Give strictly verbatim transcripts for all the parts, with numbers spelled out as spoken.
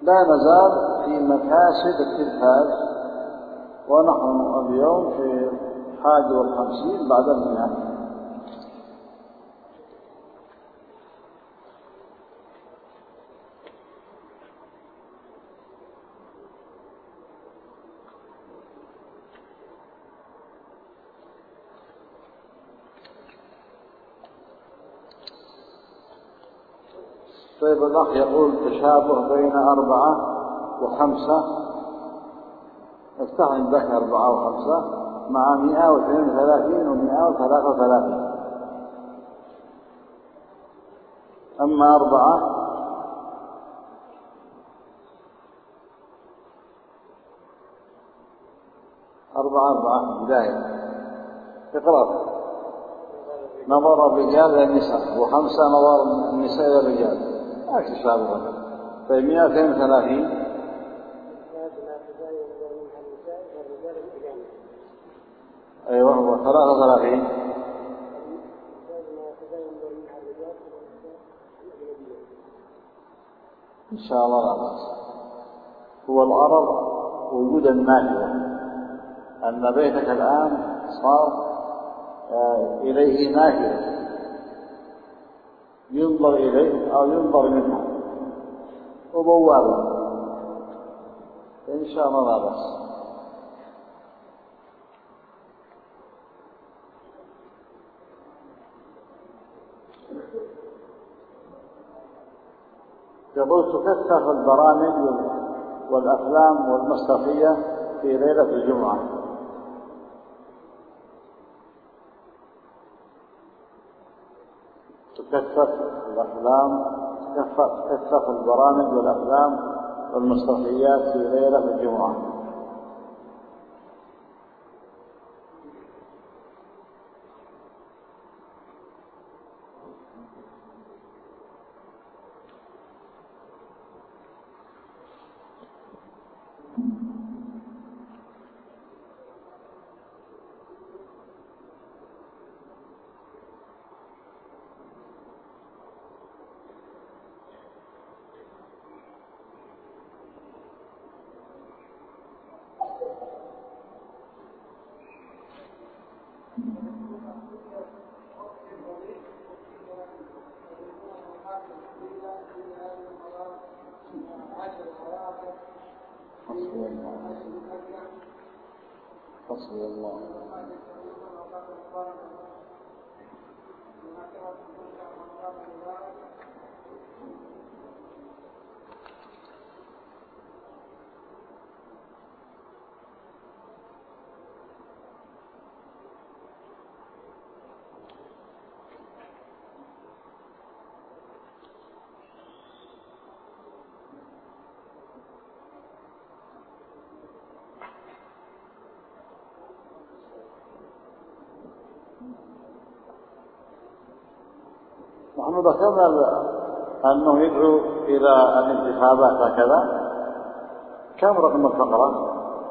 لا نزال في مكاسب التلفاز، ونحن اليوم في حاجة والخمسين بعد المئة. طيب الأخ يقول تشابه بين أربعة وخمسة، افتح عندك أربعة وخمسة مع مئة واثنين وثلاثين ومئة وثلاثة وثلاثين. أما أربعة أربعة أربعة بداية اقرأ. نظر الرجال إلى النساء، وخمسة نظر النساء إلى الرجال، ما تشابه. طيب مئة واثنين وثلاثين أيوة هو ثلاثة وثلاثين. إن شاء الله لا بأس. هو الغرض وجود النافذة، أن بيتك الآن صار إليه نافذة ينظر إليه أو ينظر منها وبوابة، إن شاء الله لا بأس. يقول تكثف البرامج والأفلام والمسرحية في ليلة الجمعة. تكثف الأفلام تكثف البرامج والأفلام والمسرحيات في ليلة الجمعة. حسبي الله. نحن ذكرنا أنه يدعو إلى الانتخابات هكذا. كم رقم الفقرة؟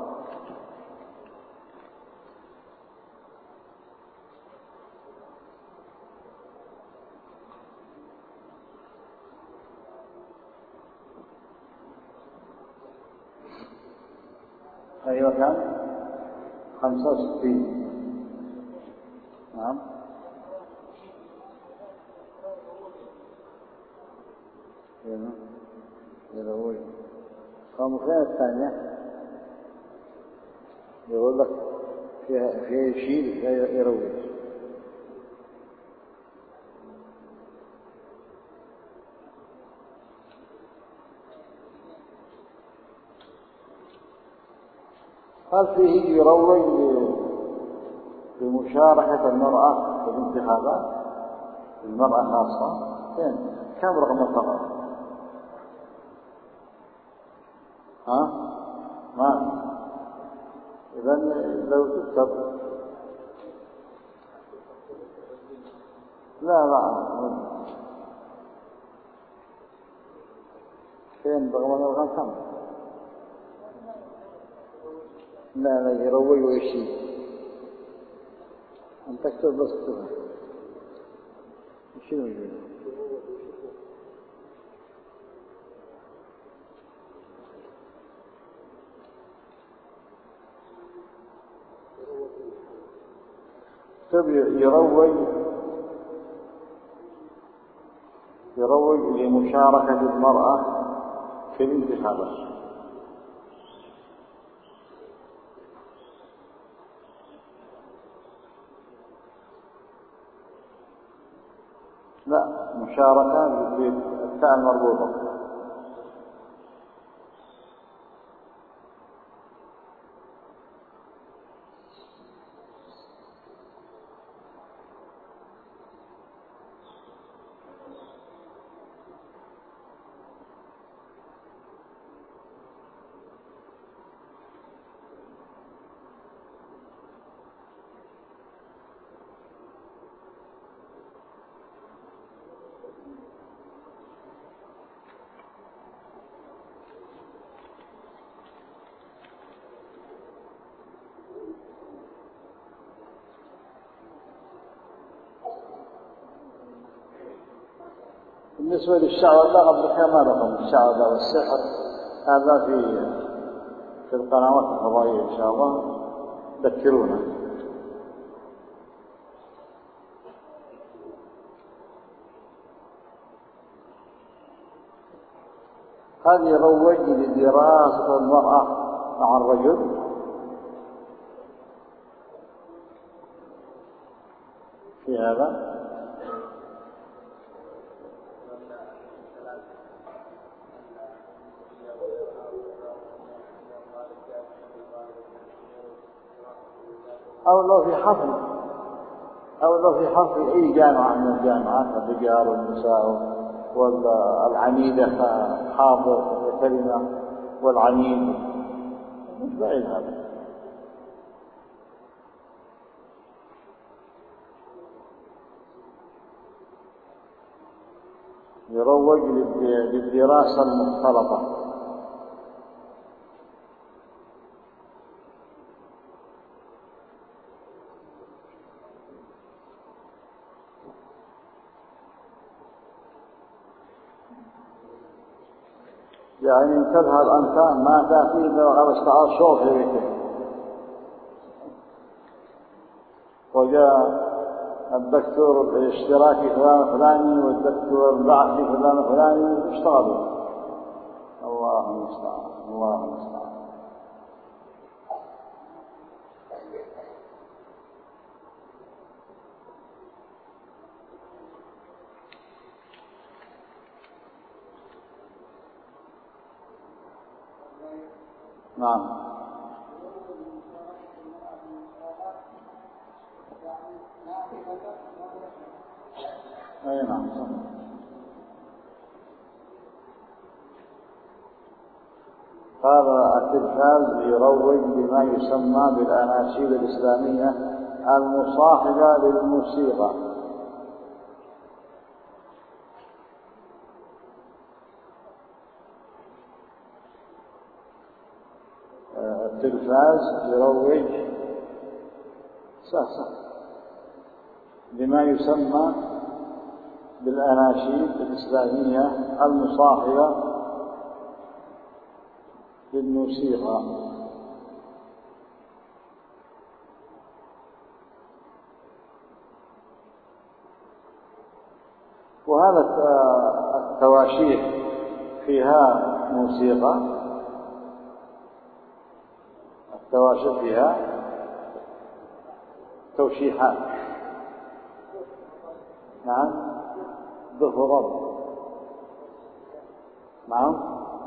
أيوة كم؟ خمسة وستين. نعم. يروي خمسة الثانية يقول لك فيها فيها يشيل يروي. هل فيه يروي بمشاركة المرأة في الانتخابات؟ المرأة خاصة فين؟ كم رقم الفقرة؟ ها؟ ما إذن لو تكتب لا لا فين رقم الخمسة؟ لا لا يروي ويشيل. أن تكتب بس كذا شنو يقول؟ يروج يروج لمشاركة المرأة في الانتخابات. لا، مشاركة بالتاء المربوطة. بالنسبة للشعوذة قبل كما لكم الشعوذة والسحر هذا في في القنوات الفضائية إن شاء الله ذكرونا. هل يروج لدراسة المرأة مع الرجل؟ في هذا أو لو في حفل أو لو في حفل أي جامعة من الجامعات، الرجال والنساء والعميدة حاضر كلمة والعميد، مش بعيد هذا. يروج للدراسة المختلطة. يعني تذهب أنت ما تأتي إلا وقد اشتعل شوط في بيتك، وجاء الدكتور الاشتراكي فلان فلاني والدكتور البعثي فلان فلاني اشتغلوا. الله المستعان، الله المستعان. نعم. أي نعم. هذا التلفاز يروج بما يسمى بالأناشيد الإسلامية المصاحبة للموسيقى. التلفاز يروج صح بما يسمى بالأناشيد الإسلامية المصاحبة للموسيقى. وهذا التواشيح فيها موسيقى، التواشيح فيها توشيحات. نعم. ضفرب. نعم.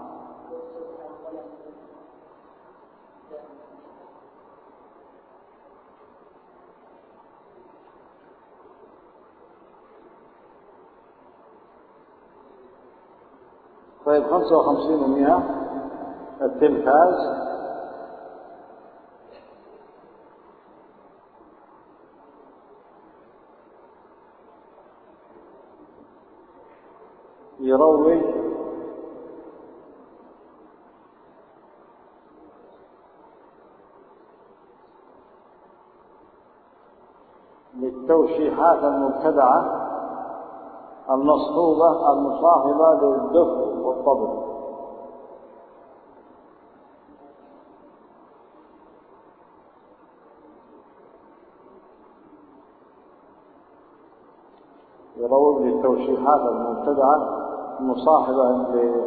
طيب خمسة وخمسين ومئة التلفاز يروج للتوشيحات المبتدعة المصحوبة المصاحبة للدف والطبل. يروج للتوشيحات المبتدعة المصاحبة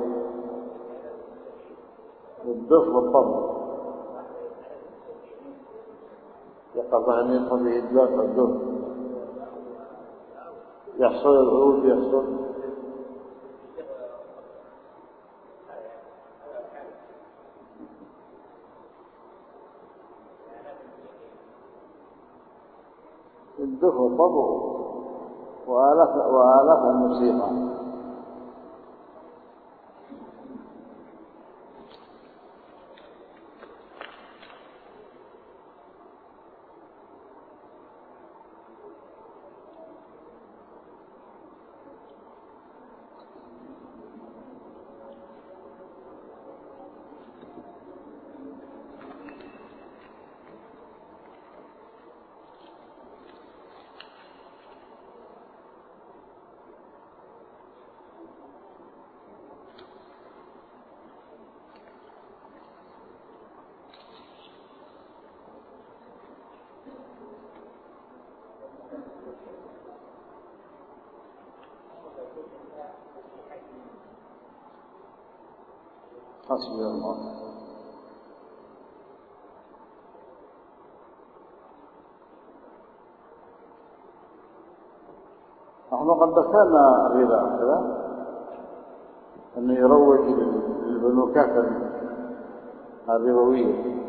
للدف والطبل، يقطع أن يدخل بإدلاق الدف، يحصل العود، يحصل الدف والطبل وآلات وآلات الموسيقى. حسبي الله. نحن قد ذكرنا الربا كذا أنه يروج للبنوكات الربوية.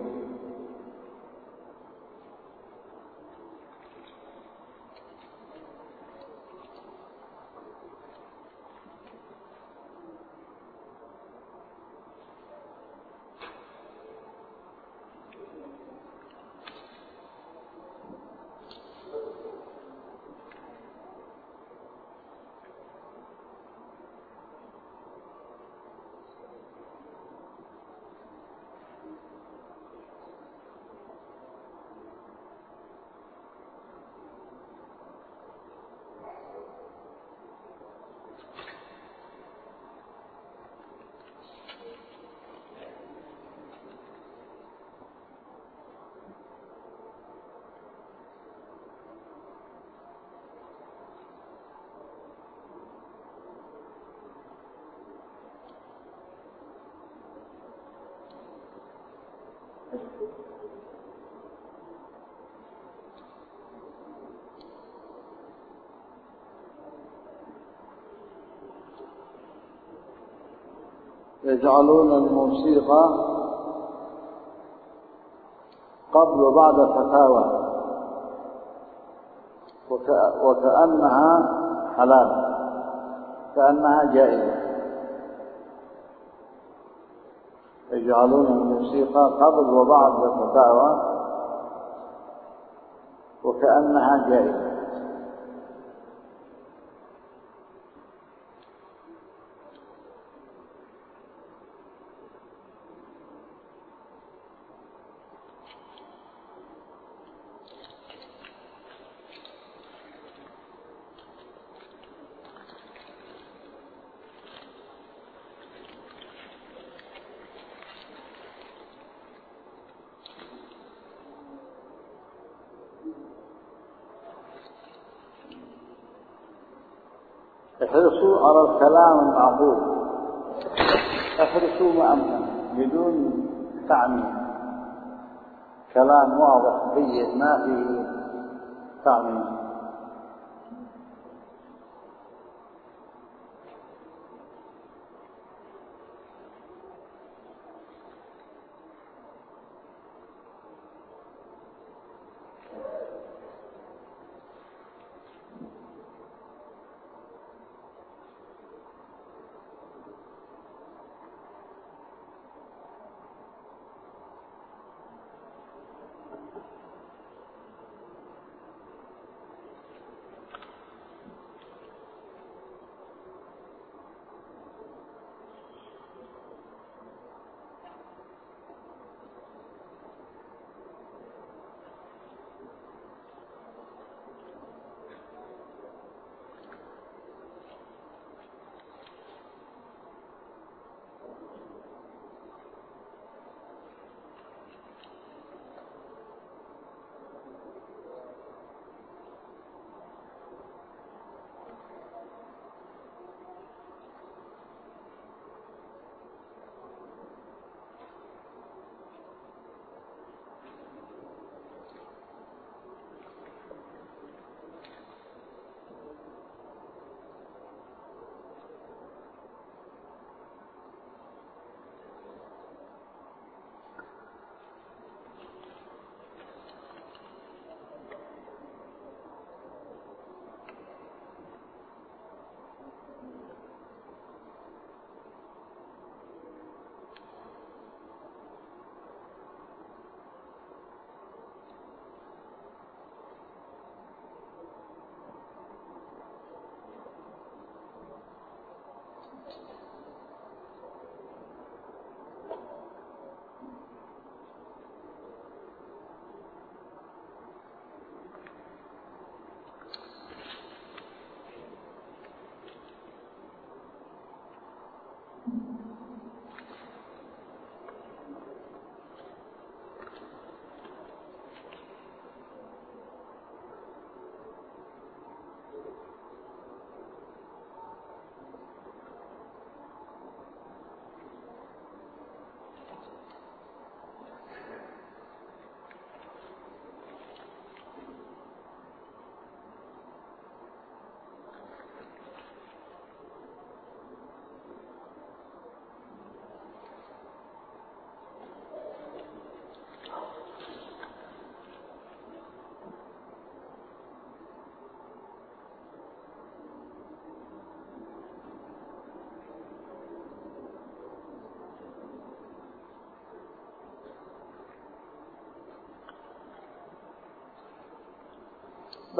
يجعلون الموسيقى قبل وبعد فتاوى وكأنها حلال، كأنها جائزة. يجعلون الموسيقى قبل وبعد فتاوى وكأنها جائزة. احرصوا على الكلام المعقول، احرصوا ما أمكن بدون تعميم، كلام واضح بين ما فيه تعميم.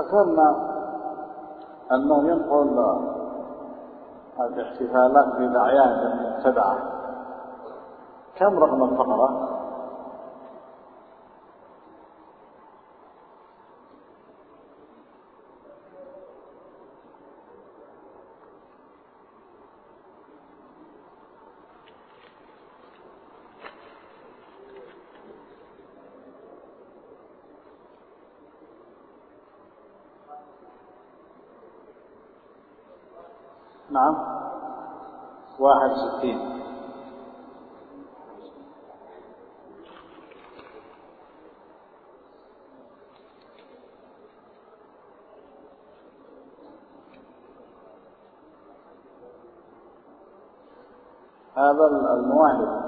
ذكرنا أنه ينقل الاحتفالات بالأعياد المبتدعة. كم رقم الفقرة؟ نعم، واحد وستين. هذا المواهب.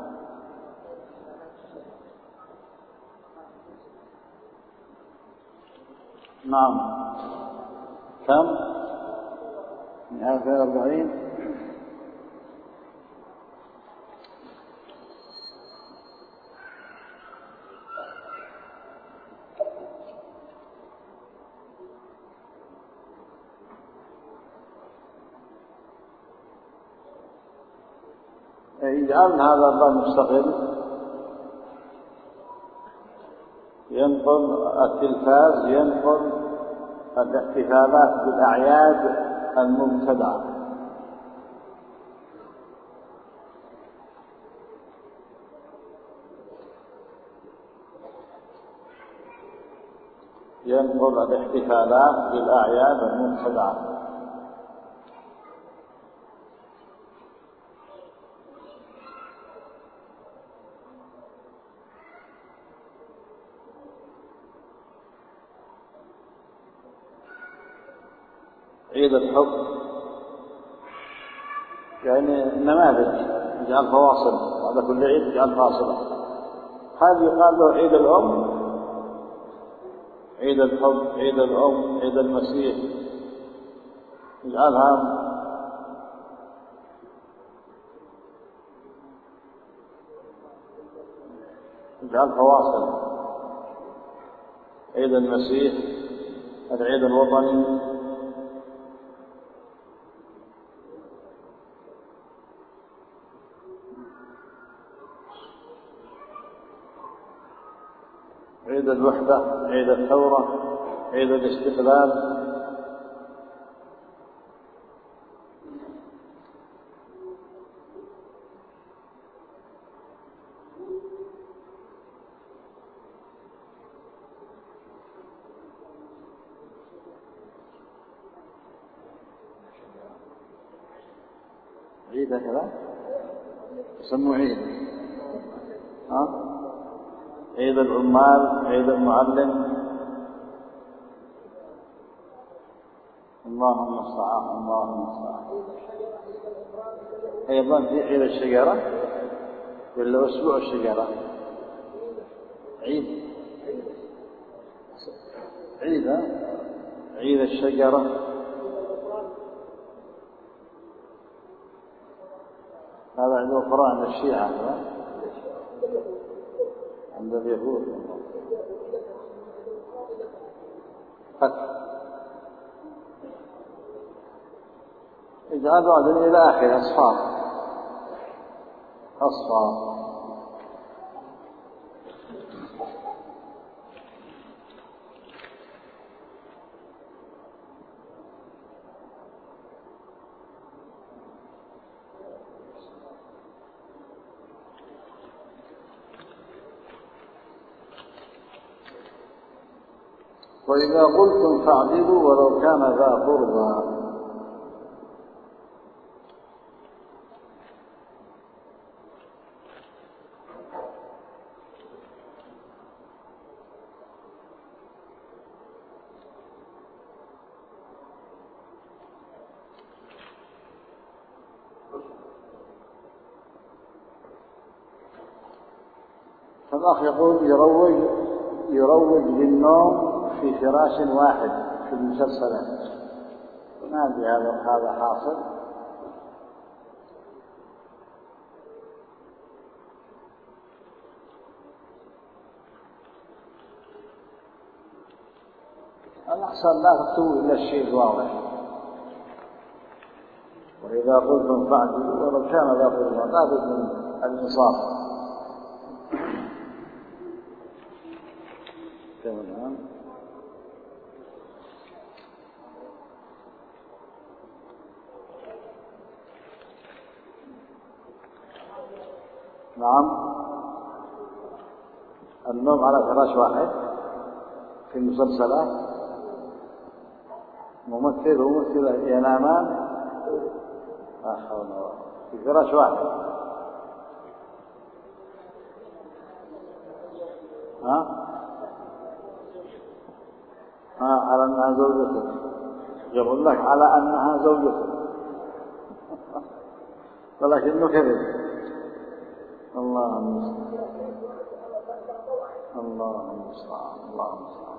نعم، كم؟ مئة وأربعين. يجعل هذا الباب مستقل، ينقل التلفاز، ينقل الاحتفالات بالأعياد المبتدعة. ينقل الاحتفالات بالأعياد المبتدعة. عيد الحب، يعني نماذج، يجعل فواصل، بعد كل عيد يجعل فاصلة. هذا يقال له عيد الأم، عيد الحب، عيد الأم، عيد المسيح، يجعلها يجعل فواصل. عيد المسيح، العيد الوطني، عيد الوحدة، عيد الثورة، عيد الاستقلال. عيد هكذا يسموه عيد. ها؟ عيد العمال، عيد المعلم. اللهم المستعان، اللهم المستعان. أيضا في عيد الشجرة ولا أسبوع الشجرة؟ عيد عيد عيد الشجرة. هذا عند القرآن عند الشيعة، هذا عند اليهود. اجعل عدن إلى آخر أصفار أصفار. وإذا قلتم فاعدلوا ولو كان ذا قربى. فالأخ يقول يروج يروج للنوم في فراش واحد في المسلسلات. ما أدري هذا هذا حاصل. الأحسن لا تكتبوا إلا الشيء الواضح، وإذا قلتم فاعدلوا ولو كان ذا قربى، لا بد من الإنصاف. تمام. نعم، النوم على فراش واحد في المسلسلات، ممثل وممثلة ينامان لا حول ولا قوة في فراش واحد. ها؟ ها على أنها زوجته، يقول لك على أنها زوجته ولكنه كذب. الله المستعان، الله المستعان، الله المستعان.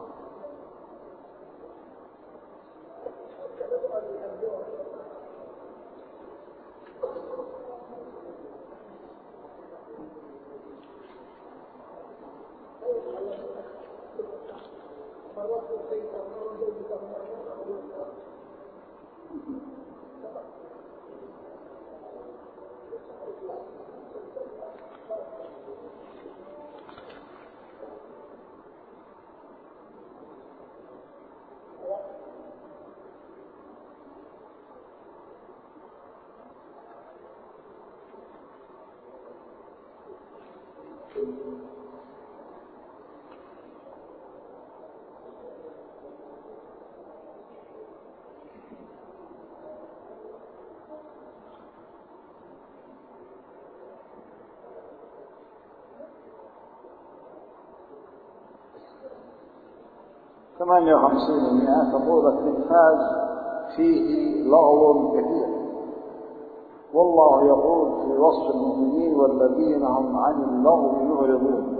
ثمانية وخمسين ومئة تقول التلفاز فيه لغو كثير، والله يقول في وصف المؤمنين والذين هم عن اللغو يعرضون.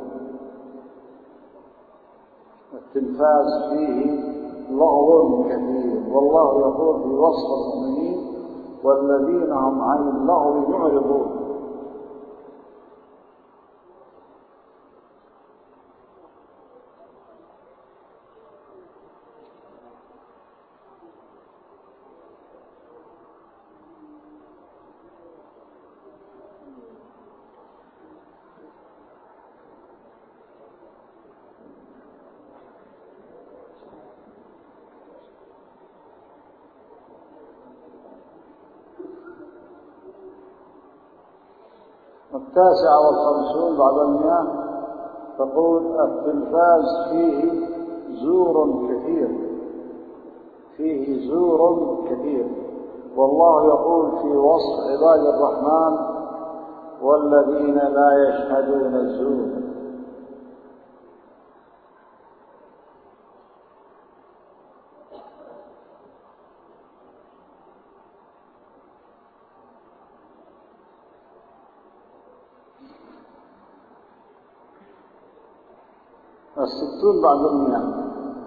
التلفاز فيه لغو كثير، والله يقول في وصف المؤمنين والذين هم عن اللغو يعرضون. التاسعة والخمسون بعد المئة تقول التلفاز فيه زور كثير، فيه زور كثير، والله يقول في وصف عباد الرحمن والذين لا يشهدون الزور. الستون بعد المئة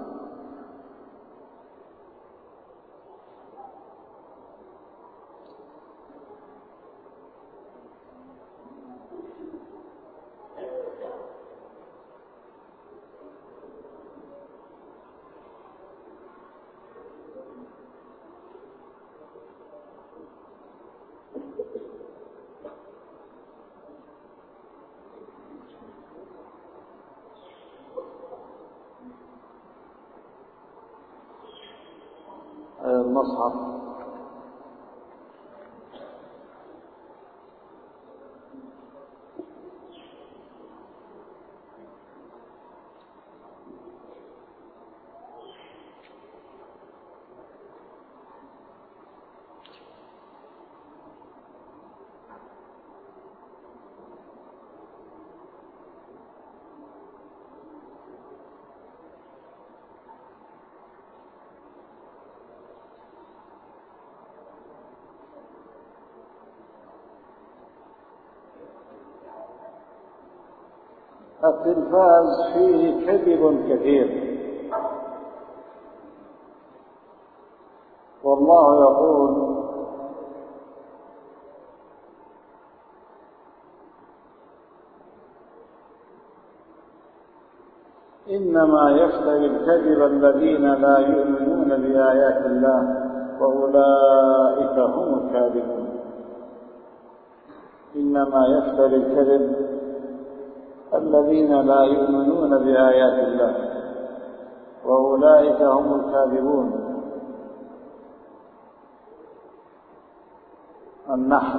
المصحف. التلفاز فيه كذب كثير، والله يقول إنما يفتري الكذب الذين لا يؤمنون بآيات الله وأولئك هم الكاذبون. إنما يفتري الكذب الذين لا يؤمنون بآيات الله وأولئك هم الكاذبون. النحل.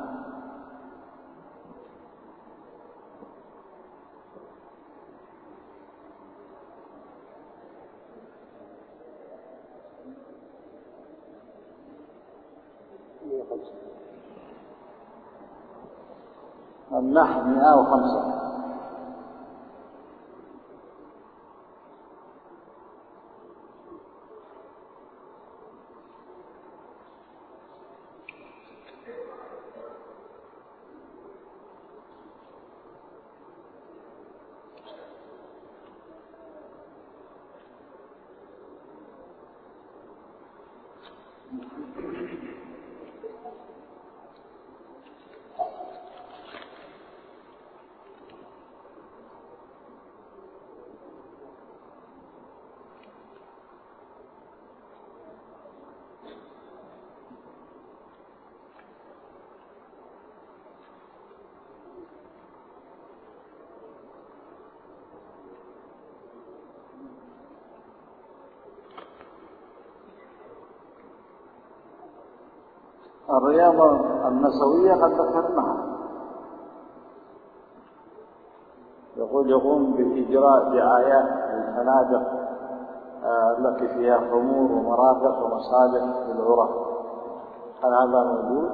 النحل مئة وخمسة. الرياضة النسوية قد ذكرناها. يقول يقوم بإجراء دعايات الفنادق التي فيها خمور ومرافق ومصالح للعراة. هل هذا موجود؟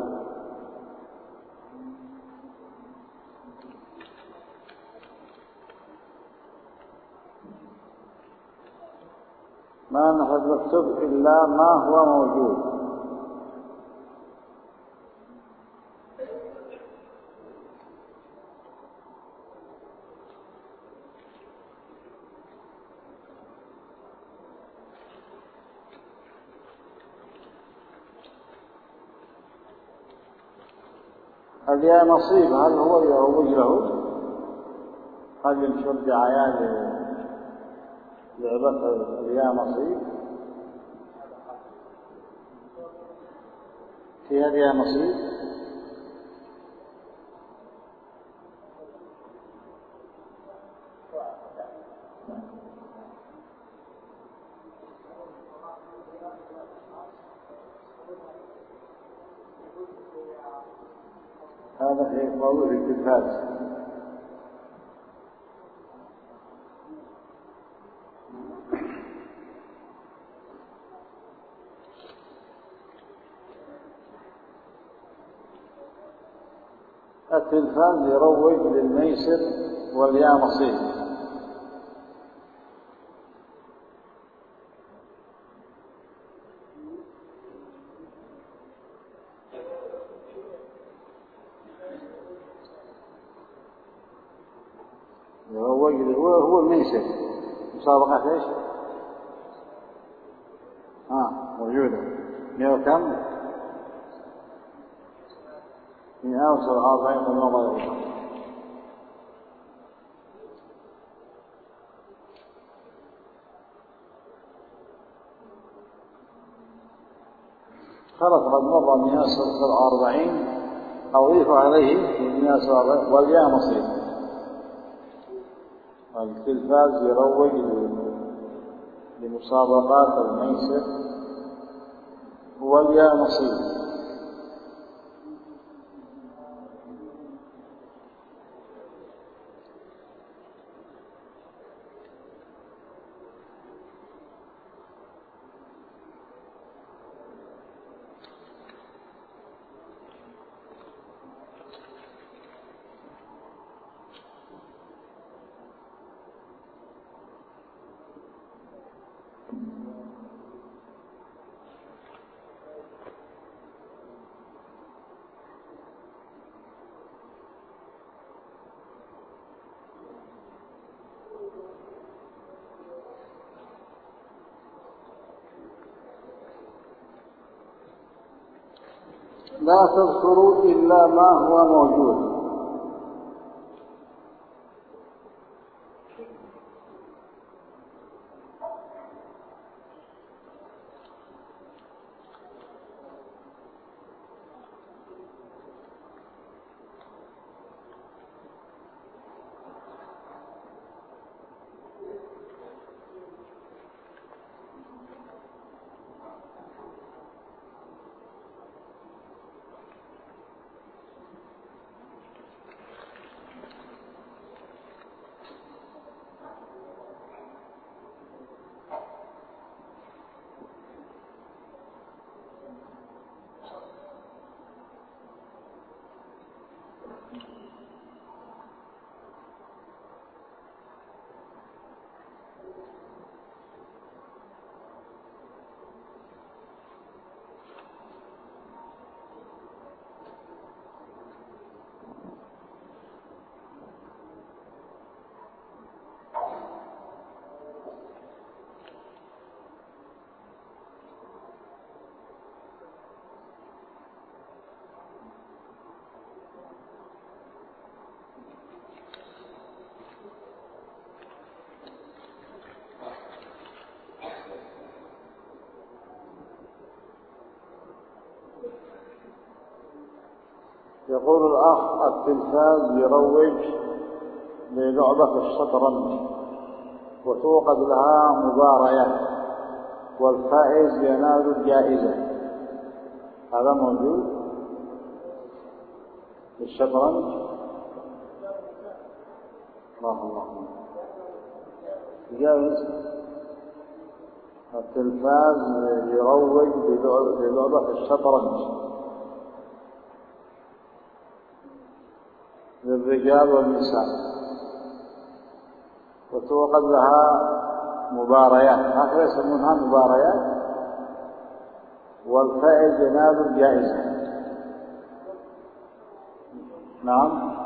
ما نحن نكتب إلا ما هو موجود. هل يا نصيب هل هو يروج له؟ هل ينشر دعايات لعبة يا نصيب؟ في هذا يا نصيب؟ هذا في موضوع التلفاز. التلفاز يروج للميسر واليا نصيب. هو هو الميسر. مسابقة ايش؟ اه موجودة. مئة وكم؟ مئة وأربعين قناة. خلاص قد مضى مئة وأربعين أضيف عليه مئة وأربعين والياء نصيب. التلفاز يروج لمسابقات الميسر والياء نصيب. لا تذكروا إلا ما هو موجود. يقول الأخ: التلفاز يروج للعبة الشطرنج وتوقد لها مباريات والفائز ينال الجائزة، هذا موجود للشطرنج؟ الله الله جائز. التلفاز يروج للعبة الشطرنج للرجال والنساء وتوقد لها مباريات، هكذا يسمونها مباريات، والفائز ينال الجائزة. نعم،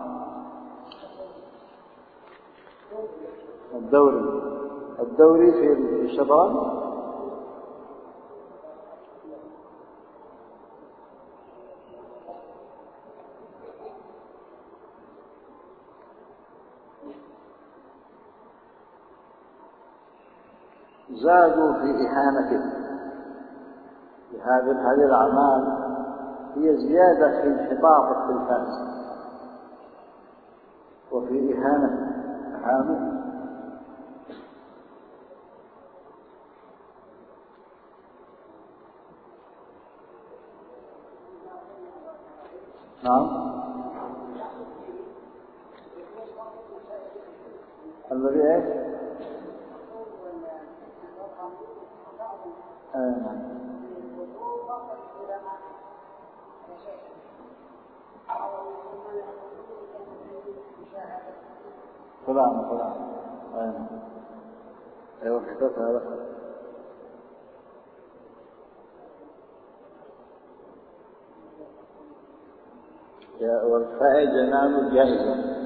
الدوري الدوري في الشطرنج. زادوا في إهانته لهذه هذه الأعمال، هي زيادة في انحطاط التلفاز وفي إهانة أهانه. نعم، الذي ايش؟ آه. فلان فلان أين؟ أيوة حدث هذا. والفائز ينال الجائزة.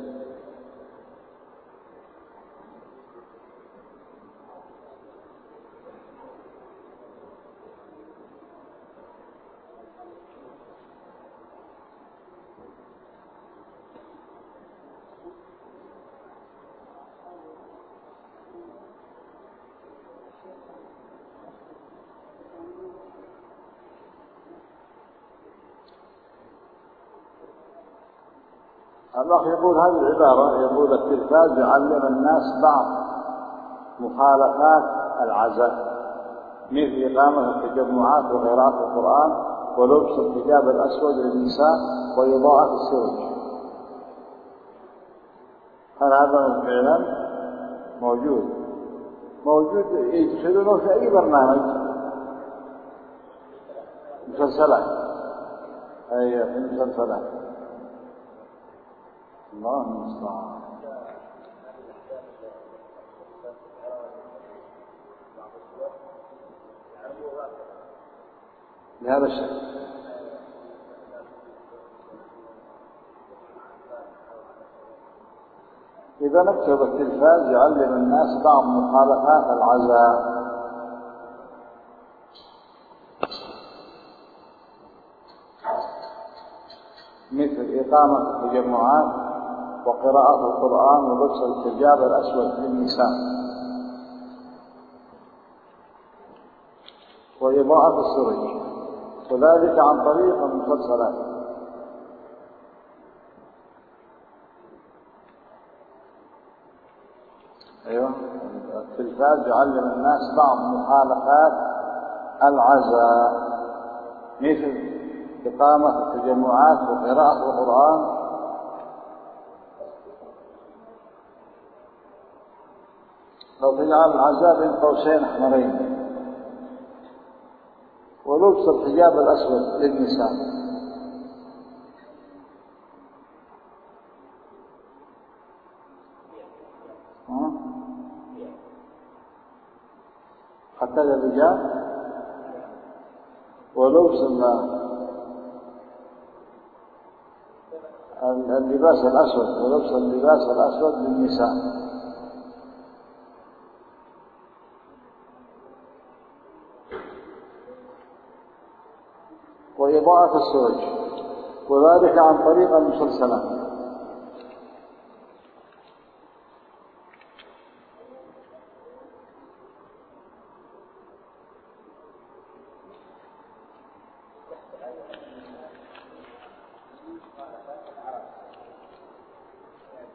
الأخ يقول هذه العبارة، يقول: التلفاز يعلم الناس بعض مخالفات العزاء مثل إقامة التجمعات وقراءة القرآن ولبس الحجاب الأسود للنساء وإضاءة السرج. هل هذا فعلا موجود؟ موجود، يدخلونه في أي برنامج، مسلسلات، أي في المسلسلات. الله المستعان. بهذا الشيء إذا نكتب: التلفاز يعلم الناس بعض مخالفات العزاء مثل إقامة التجمعات وقراءة القرآن ولبس الحجاب الأسود للنساء وإضاءة السرج، وذلك عن طريق المسلسلات. أيوة، التلفاز يعلم الناس بعض مخالفات العزاء مثل إقامة التجمعات وقراءة القرآن لو تجعل العزاء بين قوسين أحمرين ولبس الحجاب الأسود للنساء. حتى للرجال ولبس اللباس الأسود ولبس اللباس الأسود للنساء. وإضاءة السرج، وذلك عن طريق المسلسلات.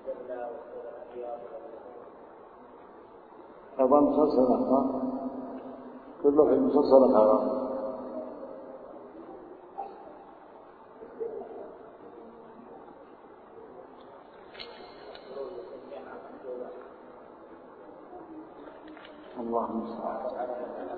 طبعا مسلسلات كله في المسلسلات حرام. اللهم صل على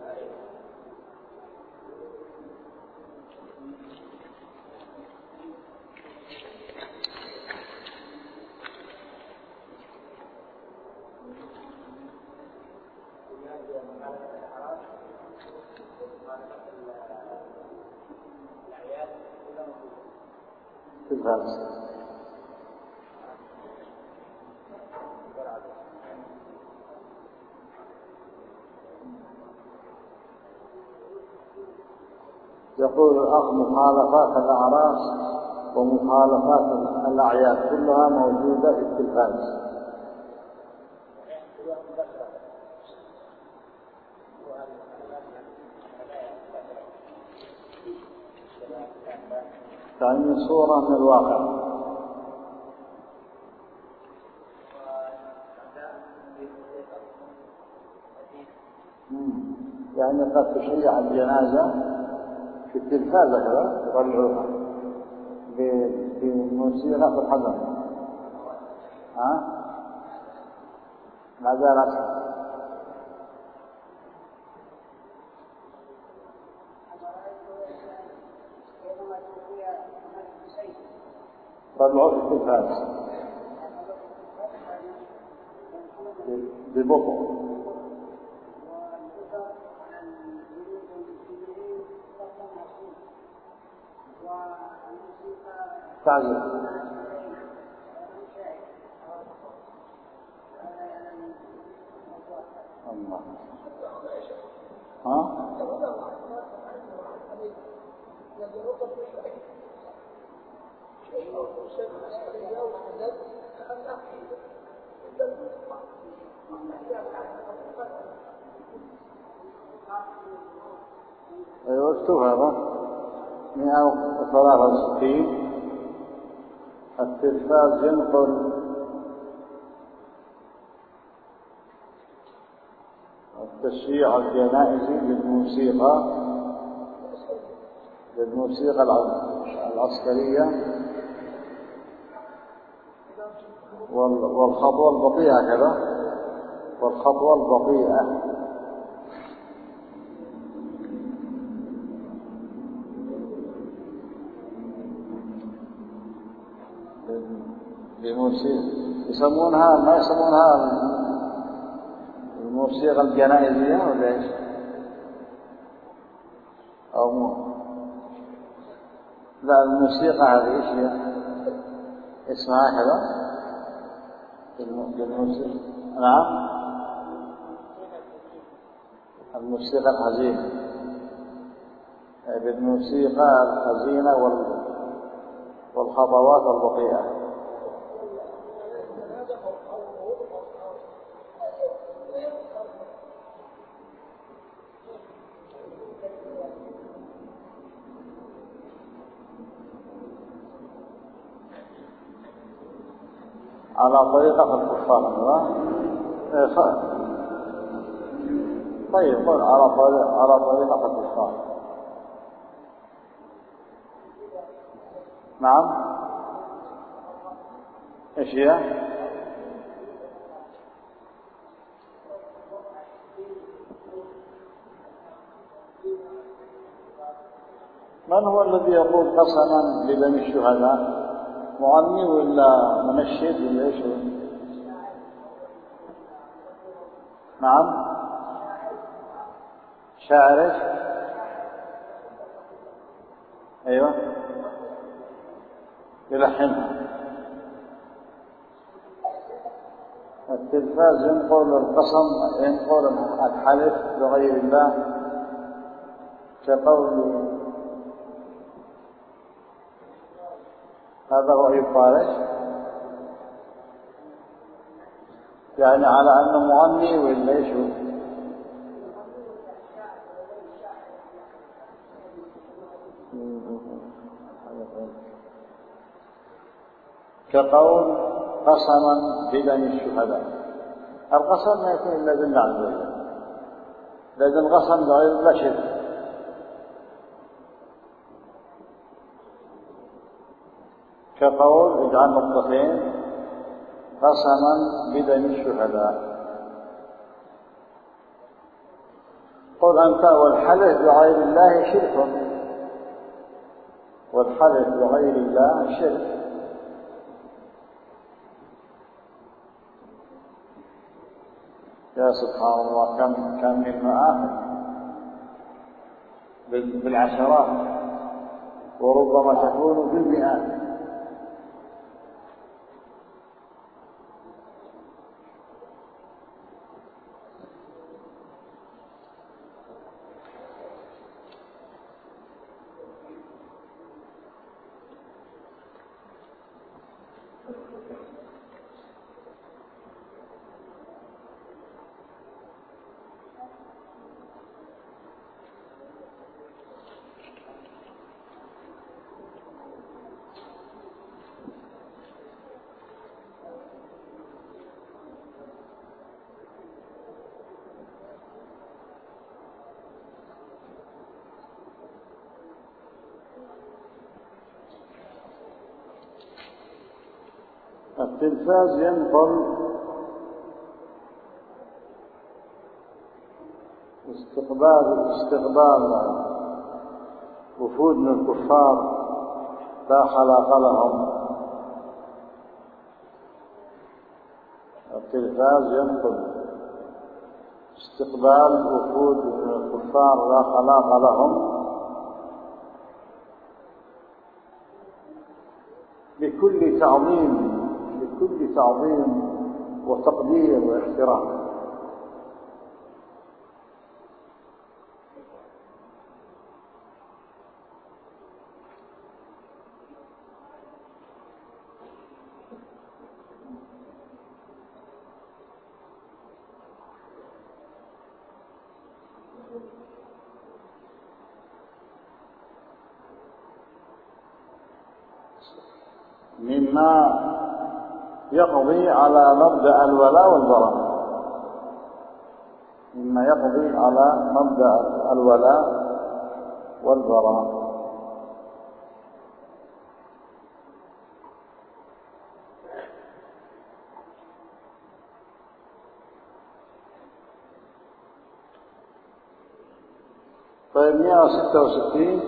الفارس. يقول الأخ مخالفات الأعراس ومخالفات الأعياد كلها موجودة في التلفاز. يعني صورة من الواقع. يعني قد تشيع الجنازة في التلفاز هكذا يطلعوها بموسيقى في الحضر. ها؟ ما زالت طلعوا في التلفاز ببطء. تعجب. الله. ها؟ ايوه اكتب هذا مئة وثلاثة وستين. التلفاز ينقل التشييع الجنائزي للموسيقى للموسيقى العسكرية والخطوة البطيئة كذا والخطوة البطيئة بموسيقى يسمونها ما يسمونها الموسيقى الجنائزية ولا ايش؟ أو مو لا الموسيقى هذه ايش هي؟ اسمها كذا بالموسيقى. نعم الموسيقى الحزينة بالموسيقى الحزينة والخطوات البطيئة. على طريقة الكفار. طيب قل على طريقة على طريقة الكفار. نعم ايش هي؟ من هو الذي يقول قسما بدم الشهداء؟ مغني ولا منشد ولا ايش هو؟ نعم شاعر. ايوه يلحنها. التلفاز ينقل القسم ينقل الحلف بغير الله كقول هذا هو يقال يعني على أنه مغني ولا ايش هو؟ كقول قسما بدم الشهداء. القسم ما يكون إلا بالله عز وجل، لأن القسم بغير لا شرك. كقول اجعل نقطتين قسما بدم الشهداء. قل أنت والحلف بغير الله شرك، والحلف بغير الله شرك. يا سبحان الله، كم كم من مآخذ بالعشرات وربما تكون بالمئات. التلفاز ينقل استقبال استقبال وفود من الكفار لا خلاق لهم. التلفاز ينقل استقبال وفود من الكفار لا خلاق لهم بكل تعظيم بكل تعظيم وتقدير واحترام. مما يقضي على مبدأ الولاء والبراء، مما يقضي على مبدأ الولاء والبراء. طيب مئة وستة وستين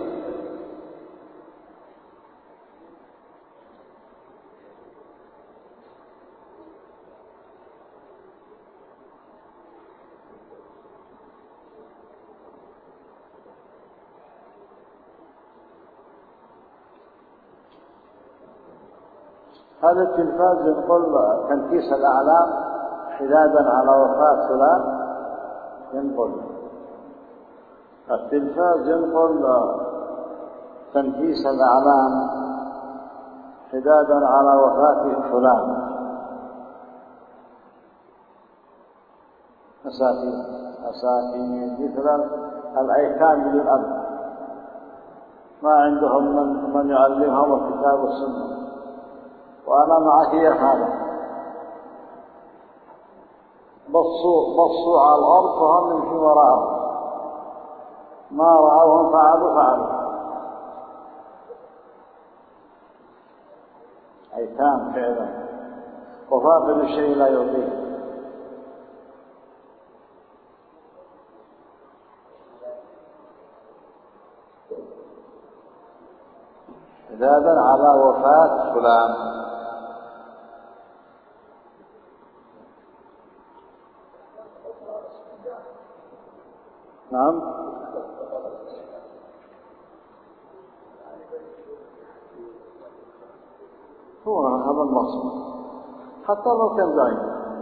هذا التلفاز ينقل تنكيس الأعلام حدادا على وفاة فلان. ينقل التلفاز ينقل تنكيس الأعلام حدادا على وفاة فلان. مساكين مساكين مثل الأيتام للأب ما عندهم من, من يعلمهم الكتاب والسنة، وأنا معك يا هذا بصوا بصوا على الأرض وهم يمشوا وراءهم، ما رأوهم فعلوا فعلوا. أيتام فعلا، وفاقد الشيء لا يعطيه. حدادا على وفاة فلان. نعم هو هذا المقصود حتى لو كان بعيد.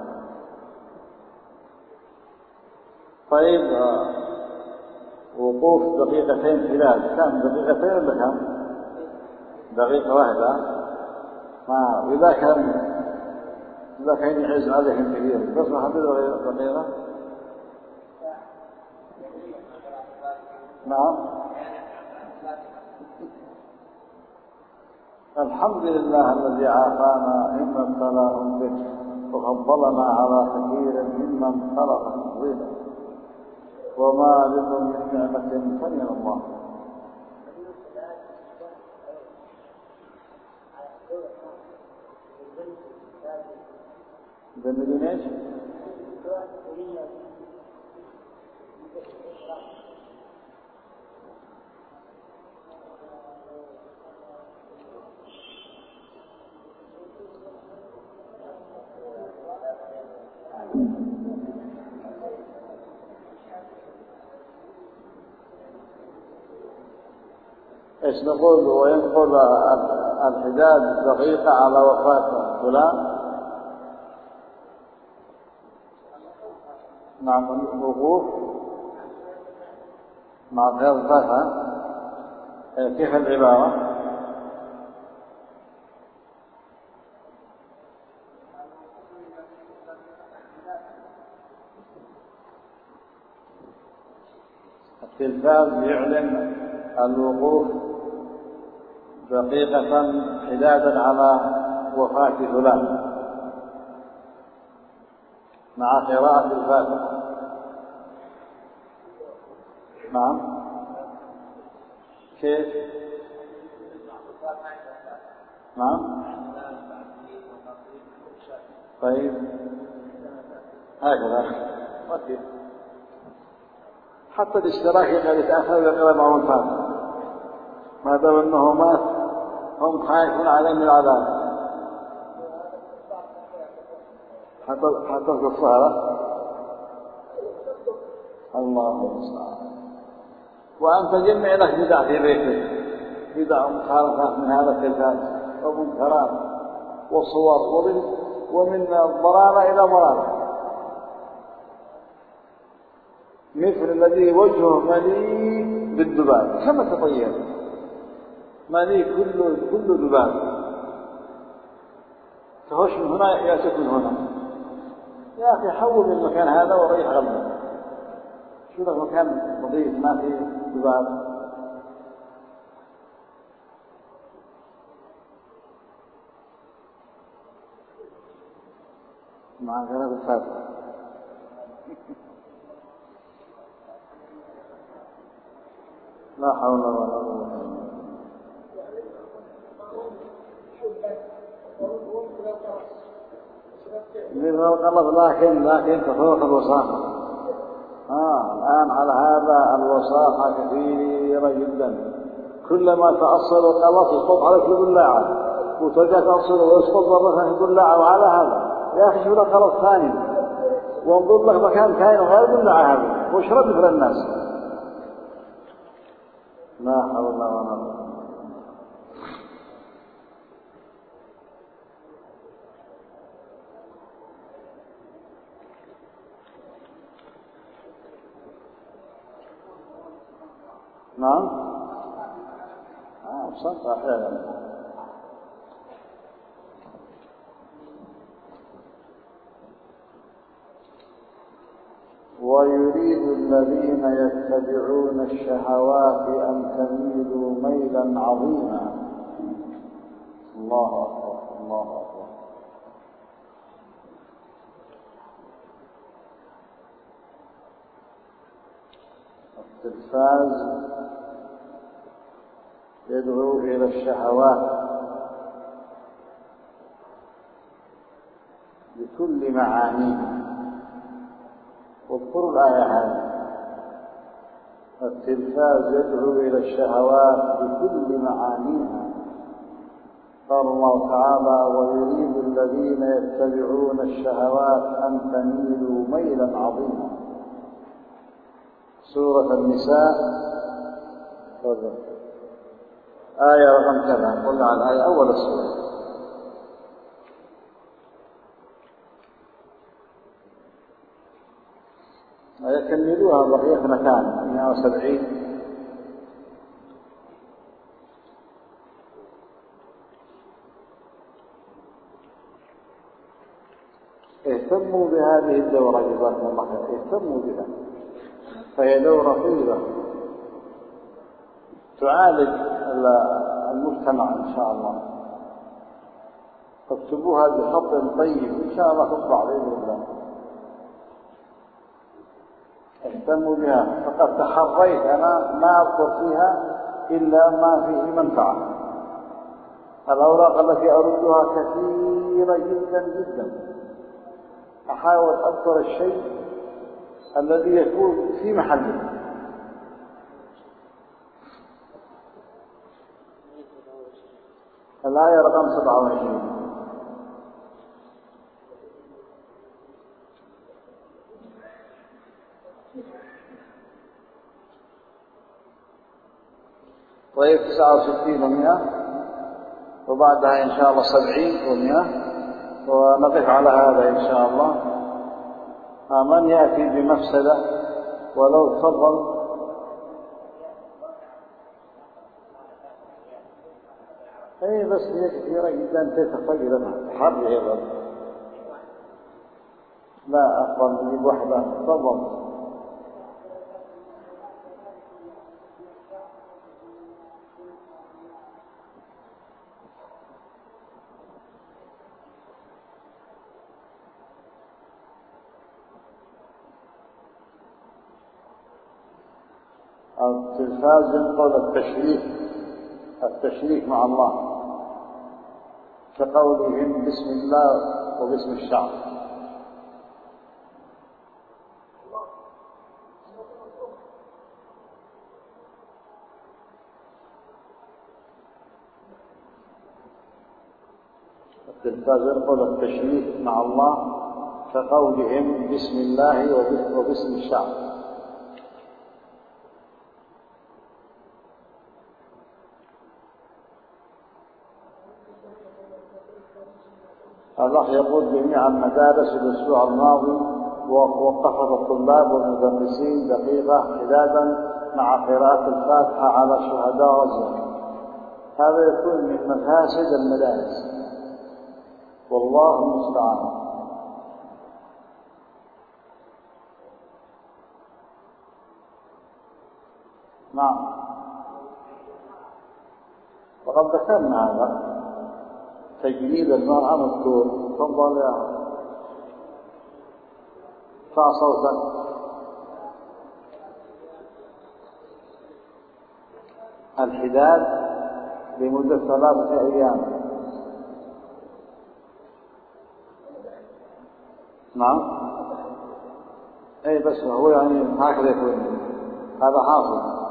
طيب وقوف دقيقتين خلال كم دقيقتين ولا كم دقيقة واحدة؟ ما إذا كان إذا كان يعز عليهم كثير بس ما حدد دقيقة. نعم الحمد لله الذي عافانا مما ابتلاهم به وفضلنا على كثير ممن خلق تفضيلا، وما بكم من نعمة فمن الله. بدون ايش؟ ايش نقول؟ وينقل الحداد دقيقة على وفاة فلان. نعم، الوقوف مع غير الفتحة. كيف العبارة؟ التلفاز يعلن الوقوف دقيقة حدادا على وفاة فلان مع قراءة الفاتحة. نعم، كيف؟ نعم، طيب هكذا أوكي. حتى الاشتراك يقدر يتأخر ويقرأ معه الفاتحة ما دام أنه مات هم خايفون عليه من العذاب. حتى حتى الكفارة. الله المستعان. وأنت جمع لك بدع في بيتك، بدع مخالفات من هذا التلفاز ومنكرات وصور ومن ومن ضلالة إلى ضلالة، مثل الذي وجهه مليء بالذباب كما تطير، مليء كله كله ذباب، تهش من هنا يأتيك من هنا. يا أخي حول المكان هذا وريح قلبك، شو لك مكان نظيف ما فيه ذباب. مع غير الفاتحة. لا حول ولا قوة إلا بالله. غلط، لكن لكن تفوق الوساخة. آه الآن على هذا الوساخة كثيرة جدا، كلما تأصل وقلص يسقط عليك البلاعة، وترجع تأصل ويسقط مرة ثانية البلاعة. وعلى هذا يا أخي شو لك غلط ثاني، وانظر لك مكان ثاني غير البلاعة هذه واشرب مثل الناس. لا حول ولا قوة. نعم، آه صح أحيانا. ويريد الذين يتبعون الشهوات أن تميلوا ميلا عظيما. الله أكبر، الله أكبر. التلفاز يدعو إلى الشهوات بكل معانيها. واذكروا الآية هذه، التلفاز يدعو إلى الشهوات بكل معانيها. قال الله تعالى: ويريد الذين يتبعون الشهوات أن تميلوا ميلا عظيما. سورة النساء آية رقم كذا، قلنا عن الآية أول السورة. يكملوها بقية مكان مئة وسبعين. اهتموا بهذه الدورة جزاكم الله خير، اهتموا بها، فهي دورة طيبة تعالج المجتمع إن شاء الله. اكتبوها بخط طيب إن شاء الله تطلع بإذن الله. اهتموا بها. فقد تحريت أنا ما أذكر فيها إلا ما فيه منفعة. الأوراق التي أردها كثيرة جدا جدا، أحاول أذكر الشيء الذي يكون في محله. الآية رقم سبعة وعشرين. طيب تسعة وستين ومئة، وبعدها إن شاء الله سبعين ومئة، ونقف على هذا إن شاء الله. من يأتي بمفسدة ولو تفضل. اي بس هي كثيرة جدا تتفق لها حر ايضا. لا افضل نجيب واحدة. تفضل. التلفاز ينقل التشريك التشريك مع الله كقولهم بسم الله وباسم الشعب. التلفاز ينقل التشريك مع الله كقولهم بسم الله وباسم الشعب. الأخ يقول جميع المدارس الأسبوع الماضي وقفت الطلاب والمدرسين دقيقة حدادا مع قراءة الفاتحة على الشهداء والزكاة. هذا يكون من مفاسد المدارس والله المستعان. نعم وقد ذكرنا هذا تجريد المرأة مذكور. تفضل يا ارفع صوتك. الحداد لمدة ثلاثة أيام. نعم أي بس هو يعني هكذا يكون هذا حاصل.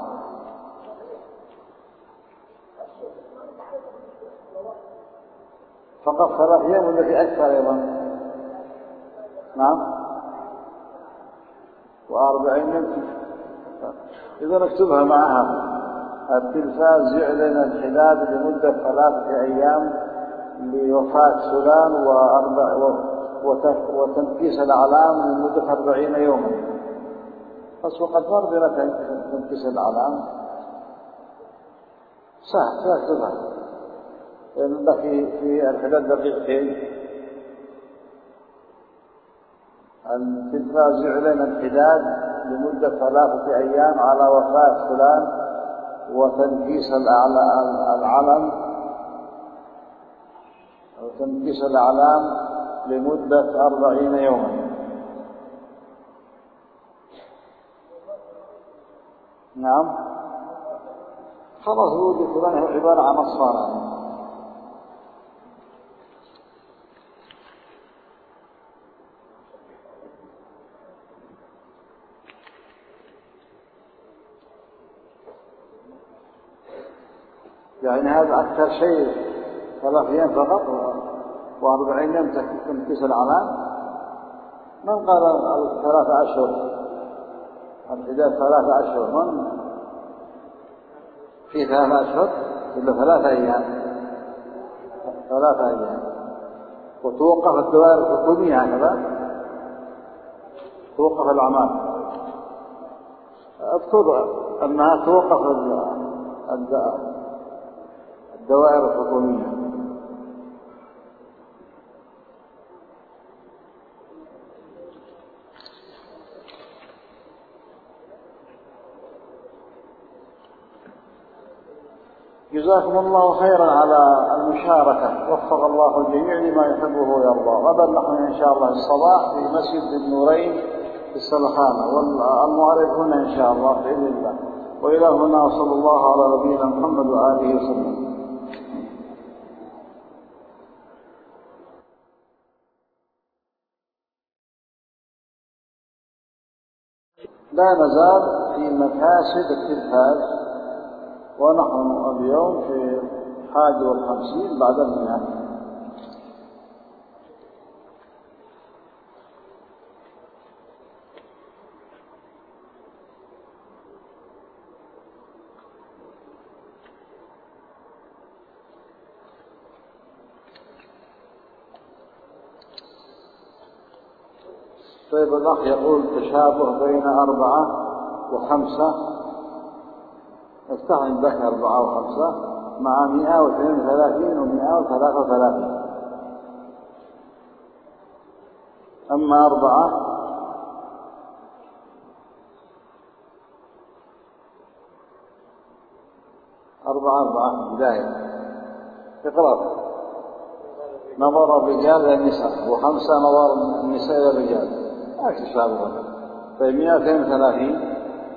فقط ثلاث أيام ولا في أكثر أيضا؟ نعم وأربعين يوم. إذا نكتبها معها. التلفاز يعلن الحداد لمدة ثلاثة أيام لوفاة فلان وأربع وتنكيس الأعلام لمدة أربعين يوما. بس وقد مر بنا تنكيس الأعلام سهل تكتبها. في في الحداد دقيقتين. التلفاز يعلن الحداد لمدة ثلاثة أيام على وفاة فلان وتنكيس العلم وتنكيس الأعلام لمدة أربعين يوما. نعم خلاص هو ذكران هو عبارة عن أصفار. يعني هذا أكثر شيء ثلاث أيام فقط وأربعين يوم تنكيس الأعلام. من قال ثلاثة أشهر؟ الحداد ثلاثة أشهر. من في ثلاثة أشهر إلا ثلاثة أيام. ثلاثة أيام وتوقف الدوائر الحكومية هكذا. توقف الأعمال. اذكر أنها توقف الدوائر الحكومية. جزاكم الله خيرا على المشاركة، وفق الله الجميع لما يحبه ويرضى. غدا نحن إن شاء الله الصباح في مسجد النورين في السلخانة، والمؤرخ هنا إن شاء الله بإذن الله. وإلى هنا صلى الله على نبينا محمد وآله وسلم. لا نزال في مفاسد التلفاز، ونحن اليوم في حادي والخمسين بعد المئة. طيب الأخ يقول تشابه بين أربعة وخمسة، افتح عندك أربعة وخمسة مع مئة واثنين وثلاثين ومئة وثلاثة وثلاثين. أما أربعة أربعة أربعة بداية اقرأ. نظر الرجال للنساء، وخمسة نظر النساء إلى الرجال، ما تشابه. طيب مئة واثنين وثلاثين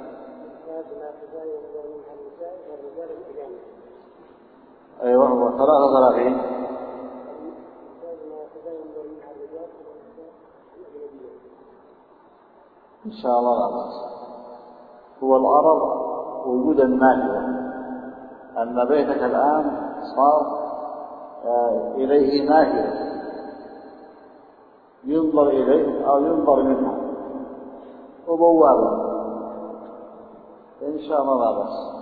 أيوة، هو ثلاثة وثلاثين إن شاء الله لا بأس. هو الغرض وجود النافذة، أن بيتك الآن صار إليه نافذة ينظر إليه أو ينظر منها وبوابة، إن شاء الله لا بأس.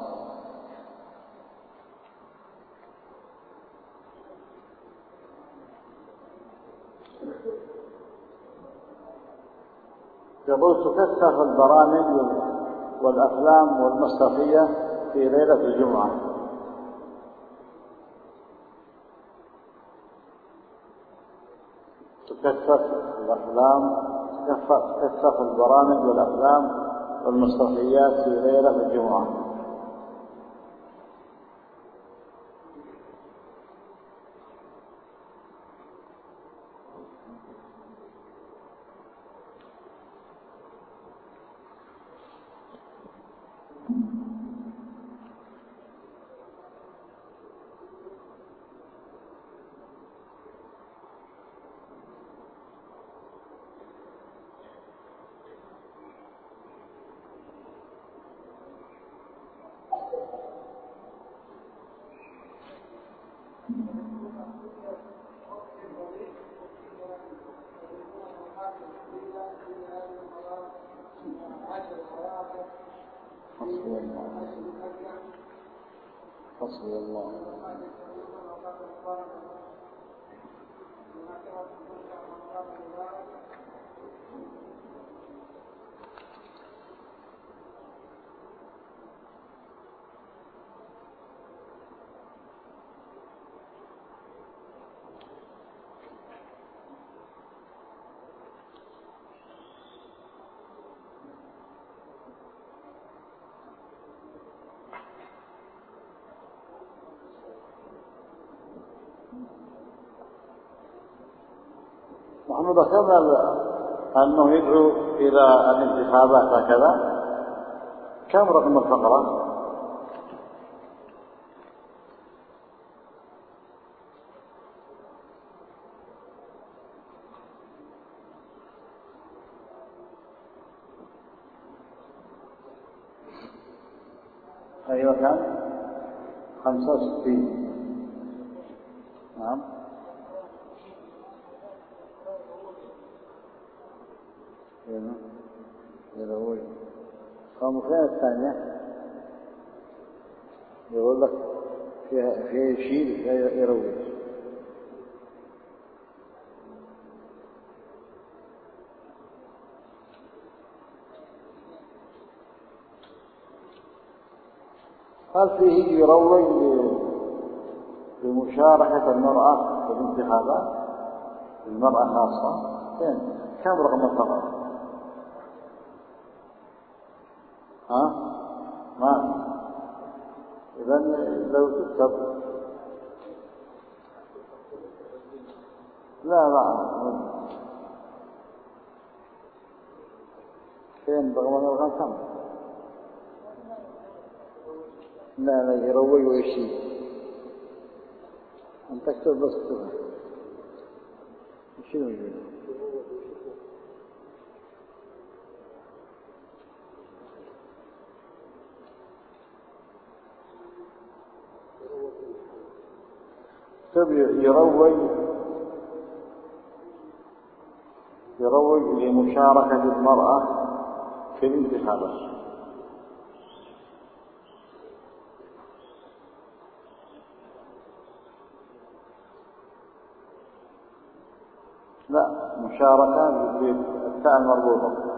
يقول تكثر البرامج والأفلام والمسرحية في ليلة الجمعة. تكثر الأفلام تكثر البرامج والأفلام والمسرحيات في ليلة الجمعة. حسبي الله. نحن ذكرنا أنه يدعو إلى الانتخابات هكذا. كم رقم الفقرة؟ أيوة كم؟ خمسة وستين. نعم. يروي خامسة الثانية يقول لك فيها فيها شيء يروي. هل فيه يروج بمشاركة المرأة في الانتخابات؟ المرأة خاصة فين؟ كم رقم الفقرة؟ ها؟ ما إذا لو تكتب لا لا فين ضغمان الغنم لا لا يروي ويشي أن تكتب بس كتبها شنو يقول يروج يروج لمشاركة المرأة في الانتخابات. لا مشاركة بالتاء المربوطة.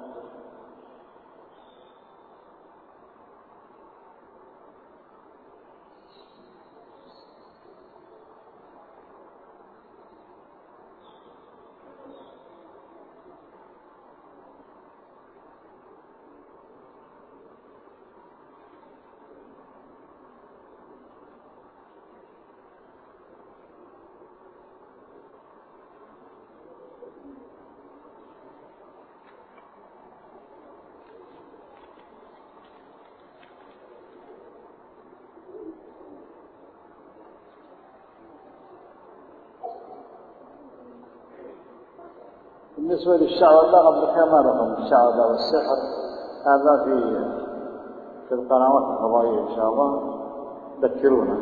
بالنسبة للشعوذة قبل كما رقم الشعوذة والسحر هذا في في القنوات الفضائية إن شاء الله ذكرونا.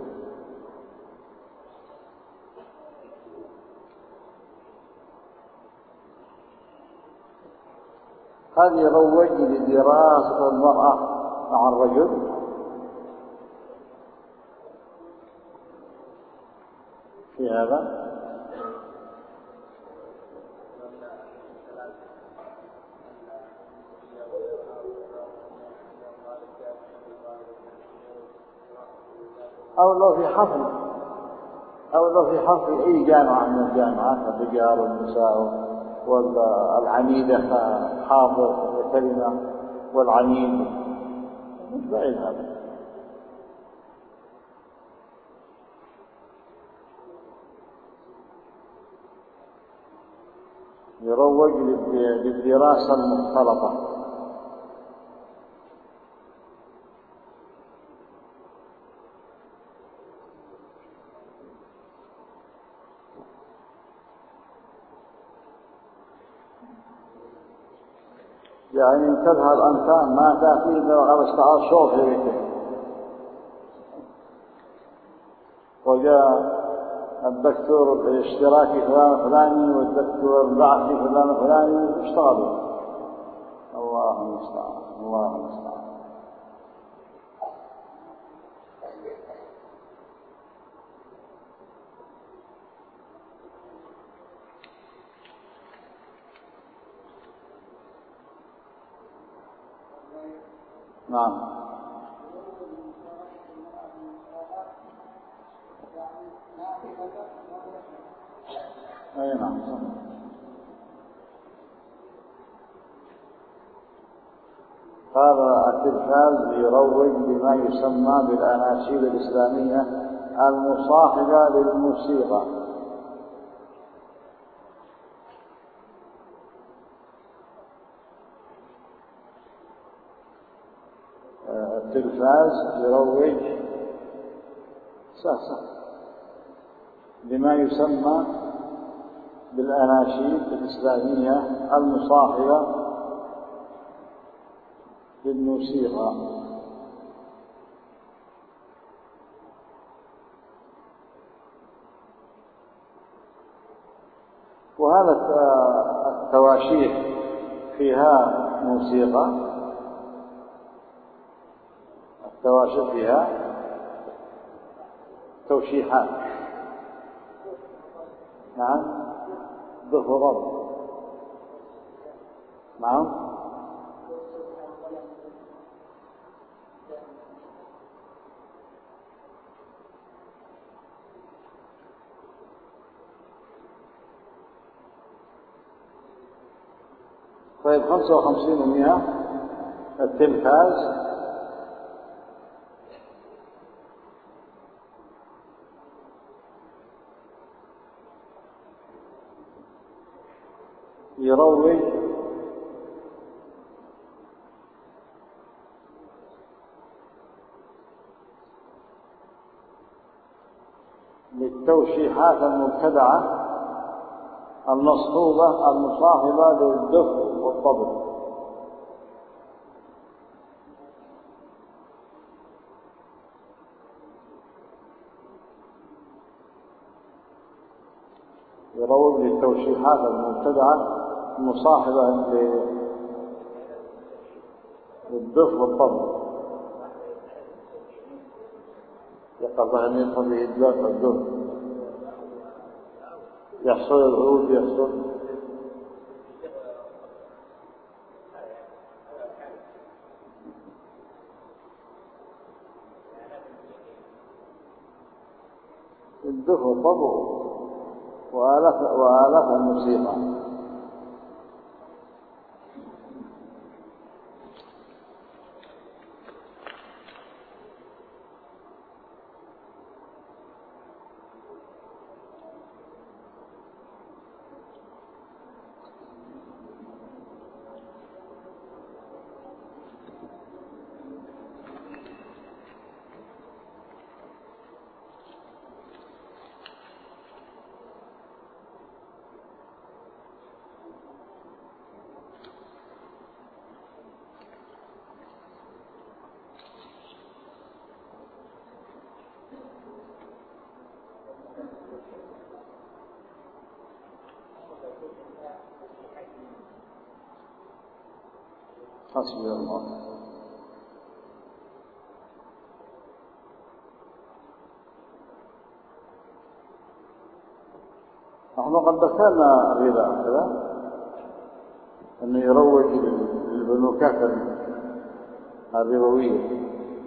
هذا يروج لدراسة المرأة مع الرجل في هذا. أو لو في حفل أو لو في حفل أي جامعة من الجامعات الرجال والنساء والعميدة حاضر كلمة والعميد مش بعيد هذا. يروج للدراسة المختلطة. يعني تظهر أنت ما تأتي إلا وقد استعار شوف في بيتك وجاء الدكتور الاشتراكي فلان فلاني والدكتور البعثي فلان فلاني اشتغلوا. الله المستعان الله المستعان. نعم أي نعم. هذا التلفاز يروج بما يسمى بالأناشيد الإسلامية المصاحبة للموسيقى. التلفاز يروج صح بما يسمى بالأناشيد الإسلامية المصاحبة للموسيقى. وهذا التواشيح فيها موسيقى. التواشيح فيها توشيحات. نعم ظهر نعم طيب خمسة وخمسين ومئة التلفاز يروج للتوشيحات المبتدعة المصحوبة المصاحبة للدف والطبل. يروج للتوشيحات المبتدعة المصاحبة للدف والطبل. يقضى أن يدخل إدلاق الدف، يحصل العود، يحصل الدف والطبل وآلات وآلات الموسيقى. حسبي الله. نحن قد ذكرنا الربا كذا أنه يروج للبنوكات الربوية.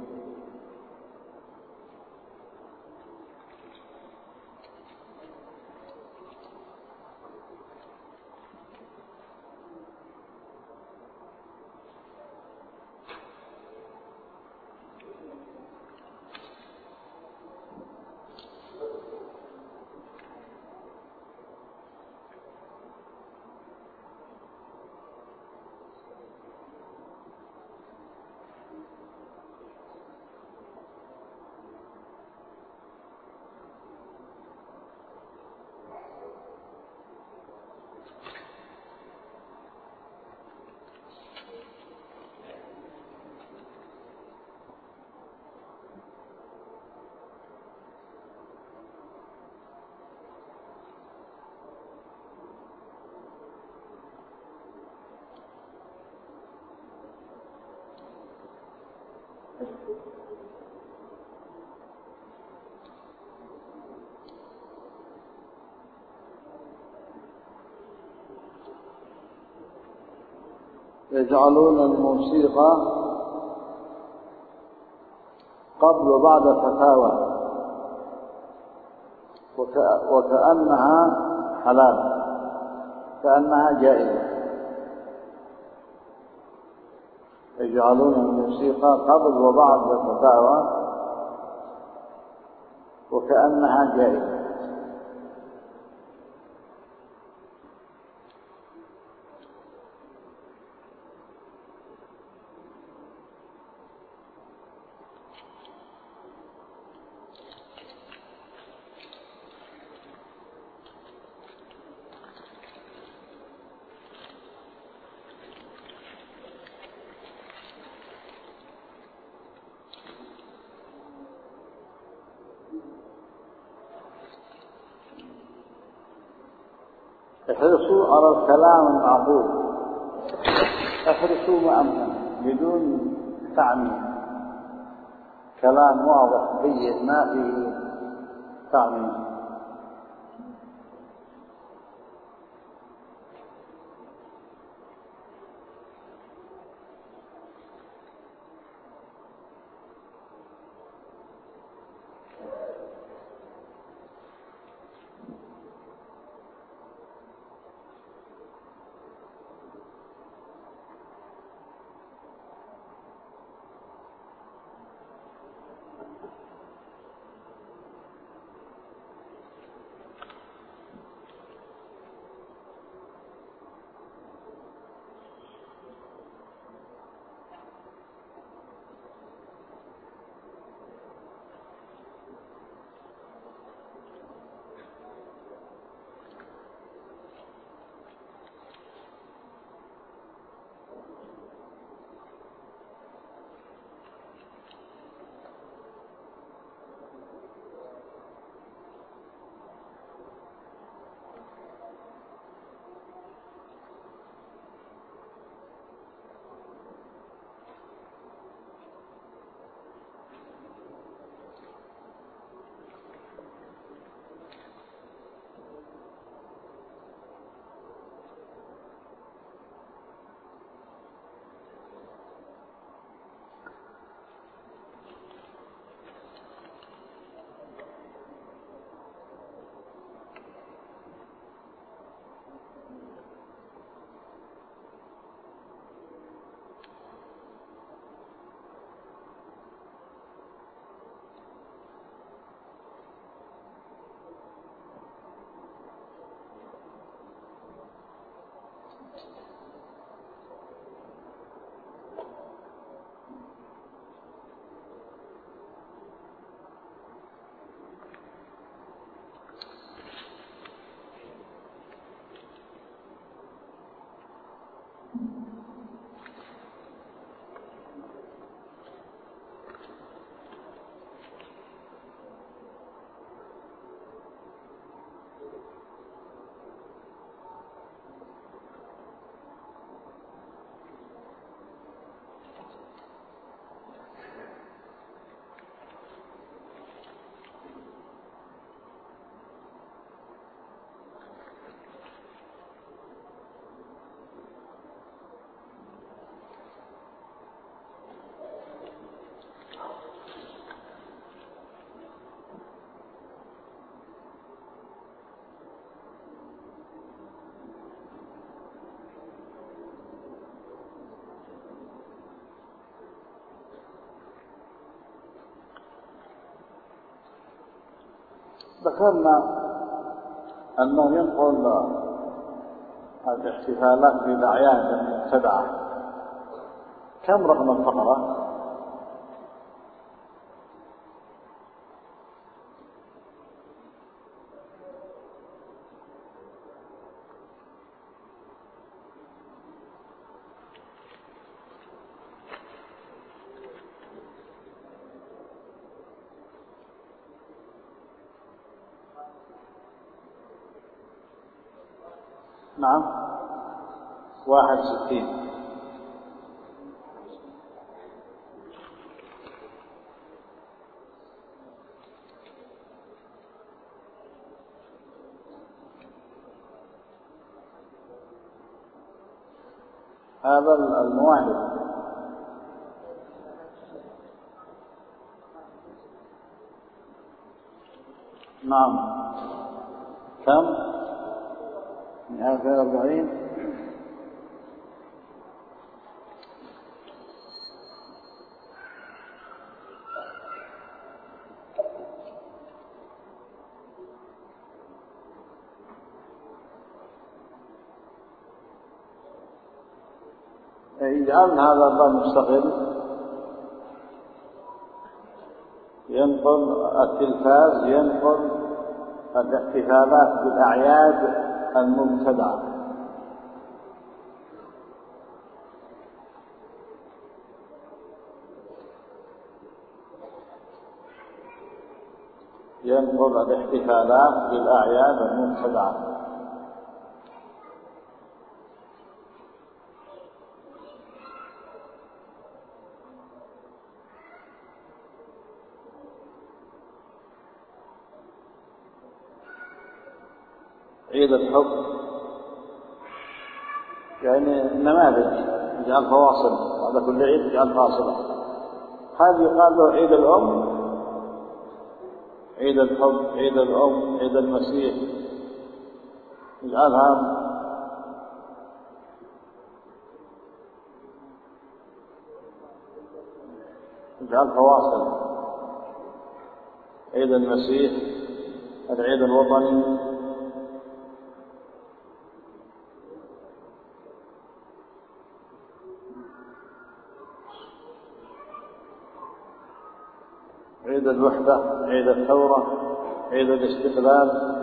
يجعلون الموسيقى قبل وبعد فتاوى وكأنها حلال، كأنها جائزة. يجعلون الموسيقى قبل وبعد فتاوى وكأنها جائزة. احرصوا على الكلام المعقول، احرصوا ما أمكن بدون تعميم، كلام واضح بين ما فيه تعميم. ذكرنا أنه ينقل الاحتفالات بالأعياد المبتدعة. كم رقم الفقرة؟ نعم، واحد وستين. هذا المواهب. نعم، كم؟ مئة وأربعين. يجعل هذا الباب مستقل، ينقل التلفاز، ينقل الاحتفالات بالأعياد المبتدعة. ينقل الاحتفالات بالأعياد المبتدعة. عيد الحب يعني نماذج، يجعل فواصل، هذا كل عيد يجعل فاصلة. هذا يقال له عيد الأم، عيد الحب، عيد الأم، عيد المسيح، يجعلها يجعل فواصل. عيد المسيح، العيد الوطني، عيد الوحدة، عيد الثورة، عيد الاستقلال.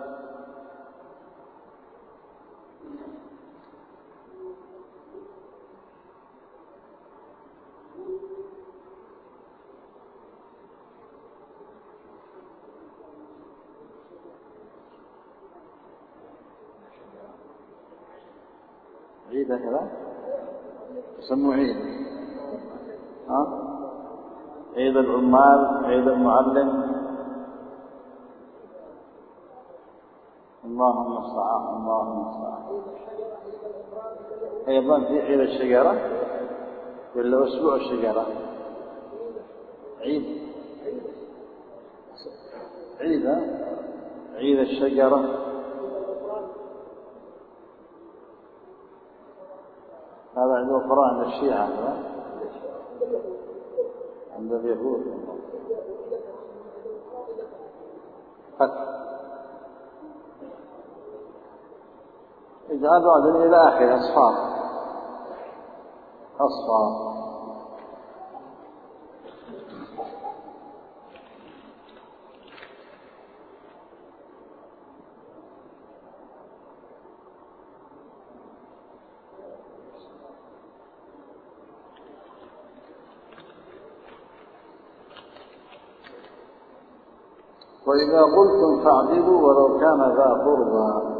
عيد هكذا يسموه عيد. ها؟ عيد العمال، عيد المعلم. اللهم المستعان، اللهم المستعان. أيضا في عيد الشجرة ولا أسبوع الشجرة؟ عيد عيد عيد الشجرة. هذا عند القرآن عند الشيعة، عند اليهود قتل. اجعل بعد إلى آخر أصفار أصفار. وإذا قلتم فاعدلوا ولو كان ذا قربى.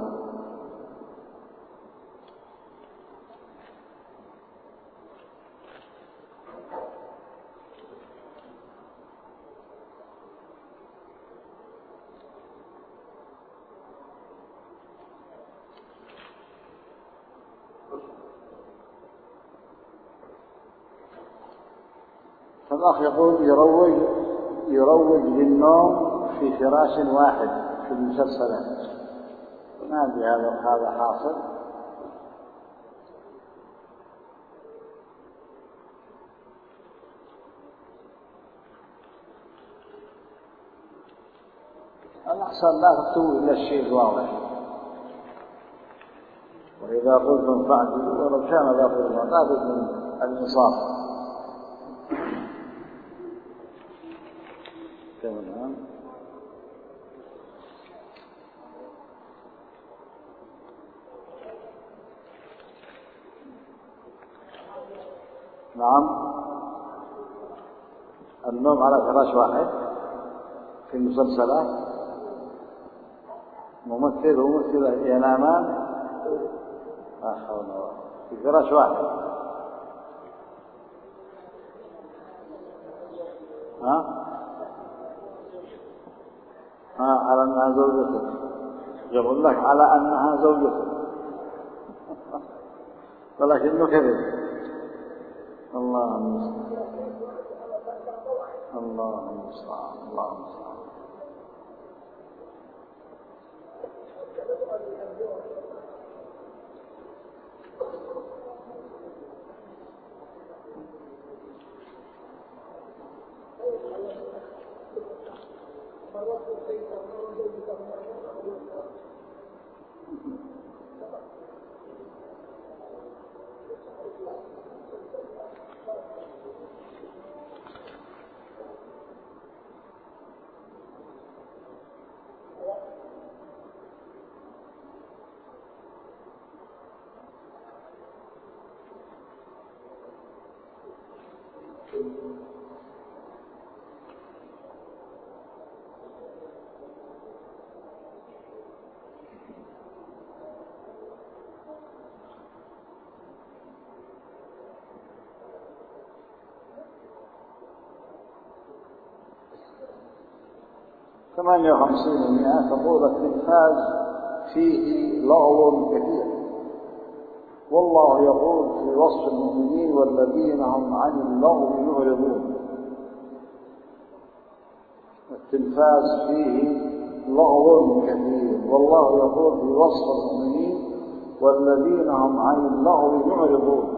فالأخ يقول يروج يروج للنوم في فراش واحد في المسلسلات، ما أدري هذا هذا حاصل. الأحسن لا تكتبوا إلا الشيء الواضح. وإذا قلتم فاعدلوا ولو كان ذا قربى، لا بد من الإنصاف. نعم، النوم على فراش واحد في المسلسلات، ممثل وممثلة ينامان لا حول ولا قوة في فراش واحد. ها ها على أنها زوجتك، يقول لك على أنها زوجتك ولكنه كذب. الله المستعان الله المستعان الله المستعان. ثمانية وخمسين ومئة تقول التلفاز فيه لغو كثير، والله يقول في وصف المؤمنين والذين هم عن اللغو معرضون. التلفاز فيه لغو كثير، والله يقول في وصف المؤمنين والذين هم عن اللغو معرضون.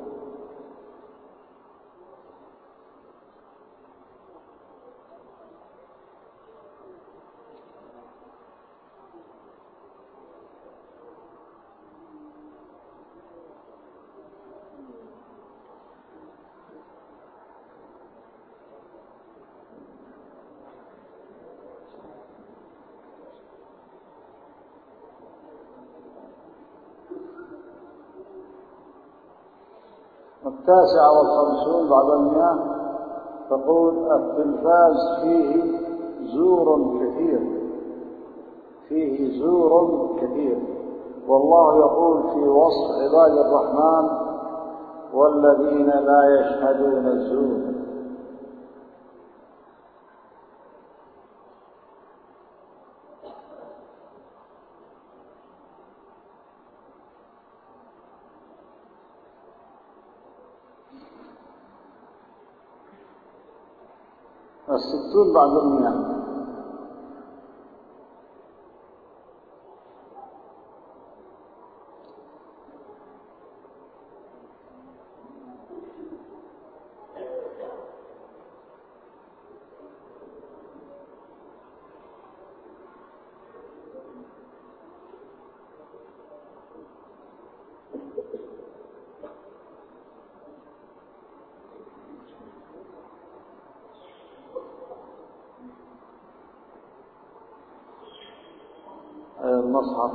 التاسعة والخمسون بعد المئة تقول التلفاز فيه زور كثير فيه زور كثير، والله يقول في وصف عباد الرحمن والذين لا يشهدون الزور. الستون بعد المئة المصحف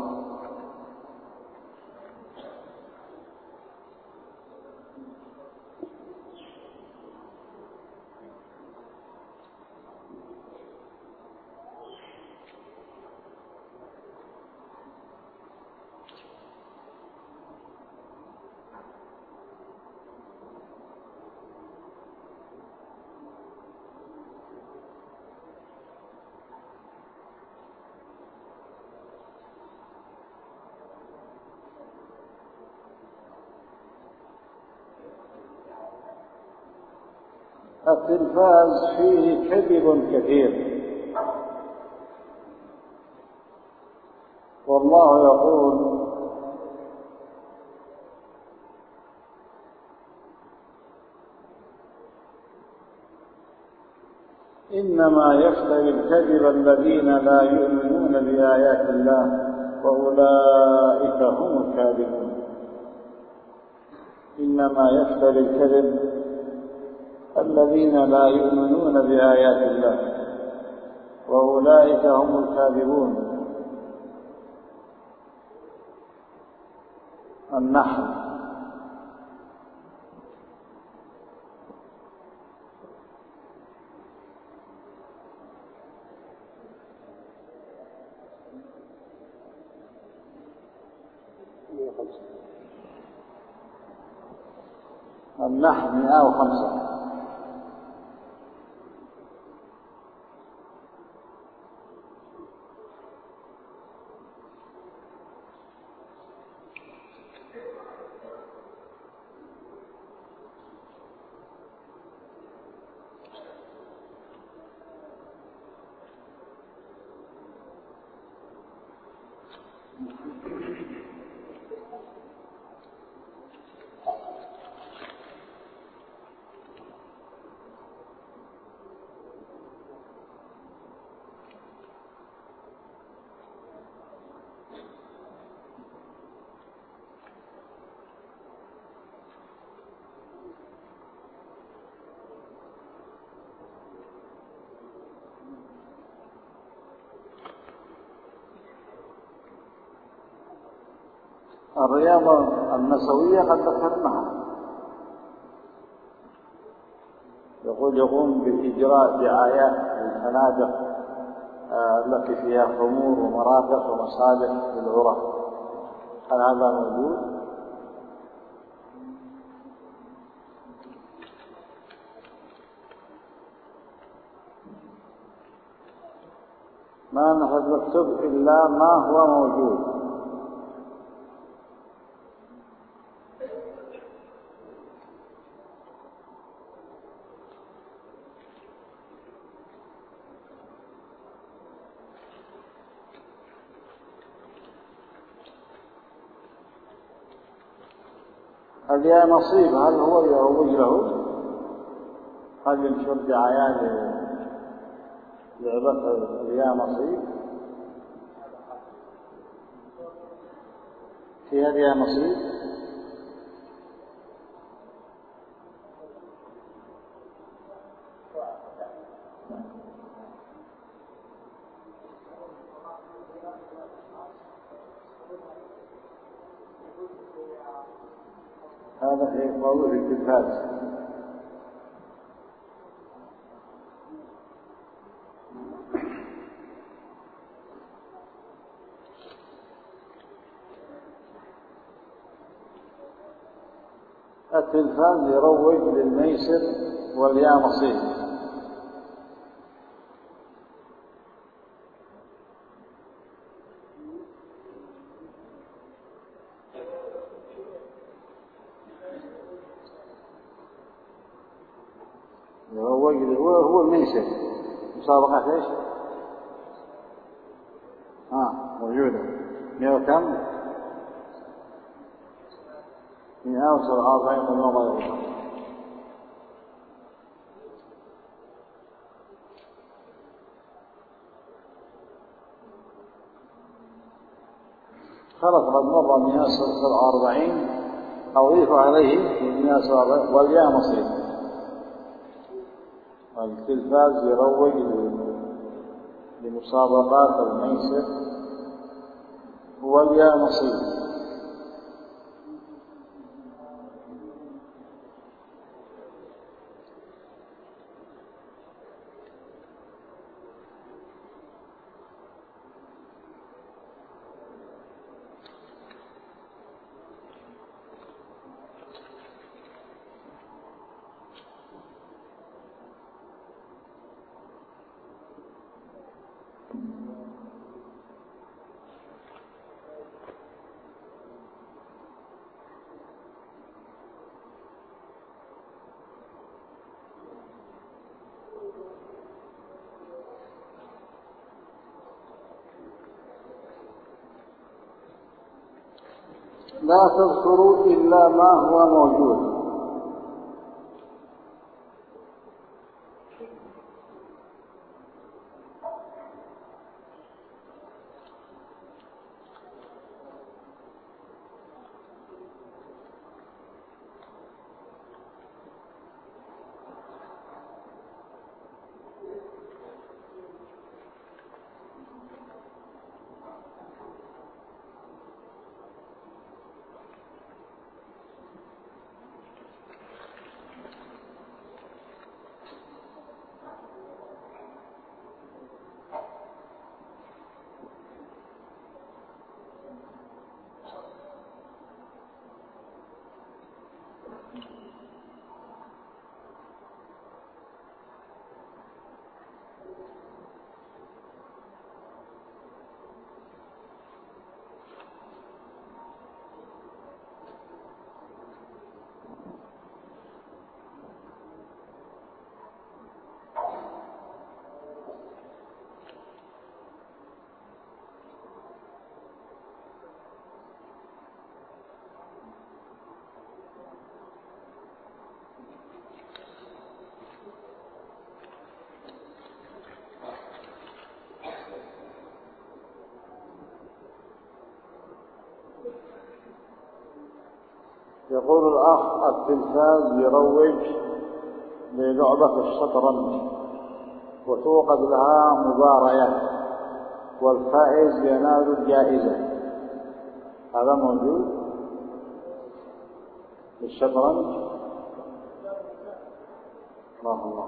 التلفاز فيه كذب كثير، والله يقول: إنما يفتري الكذب الذين لا يؤمنون بآيات الله وأولئك هم الكاذبون. إنما يفتري الكذب الذين لا يؤمنون بآيات الله وأولئك هم الكاذبون. النحل. النحل مئة وخمسة. الرياضة النسوية قد ذكرناها. يقول يقوم بإجراء دعايات للفنادق التي فيها خمور ومرافق ومصالح للغرف. هل هذا موجود؟ ما نحن نكتب إلا ما هو موجود. هل يا نصيب هل هو يروج له؟ هل ينشر دعايات لعبة يا نصيب؟ في هذا يا نصيب؟ هذا في موضوع التلفاز. التلفاز يروج للميسر واليا نصيب. يروج هو هو الميسر. مسابقة ايش؟ ها موجودة. مئة وكم؟ مئة وسبعة وأربعين مليون. خلص قد مر مئة وسبعة وأربعين أضيف عليه مئة وسبعة وأربعين والياء نصيب. التلفاز يروج لمسابقات الميسر والياء نصيب. لا تذكروا إلا ما هو موجود. يقول الأخ: التلفاز يروج للعبة الشطرنج وتوقد لها مباريات والفائز ينال الجائزة، هذا موجود في الشطرنج؟ الله الله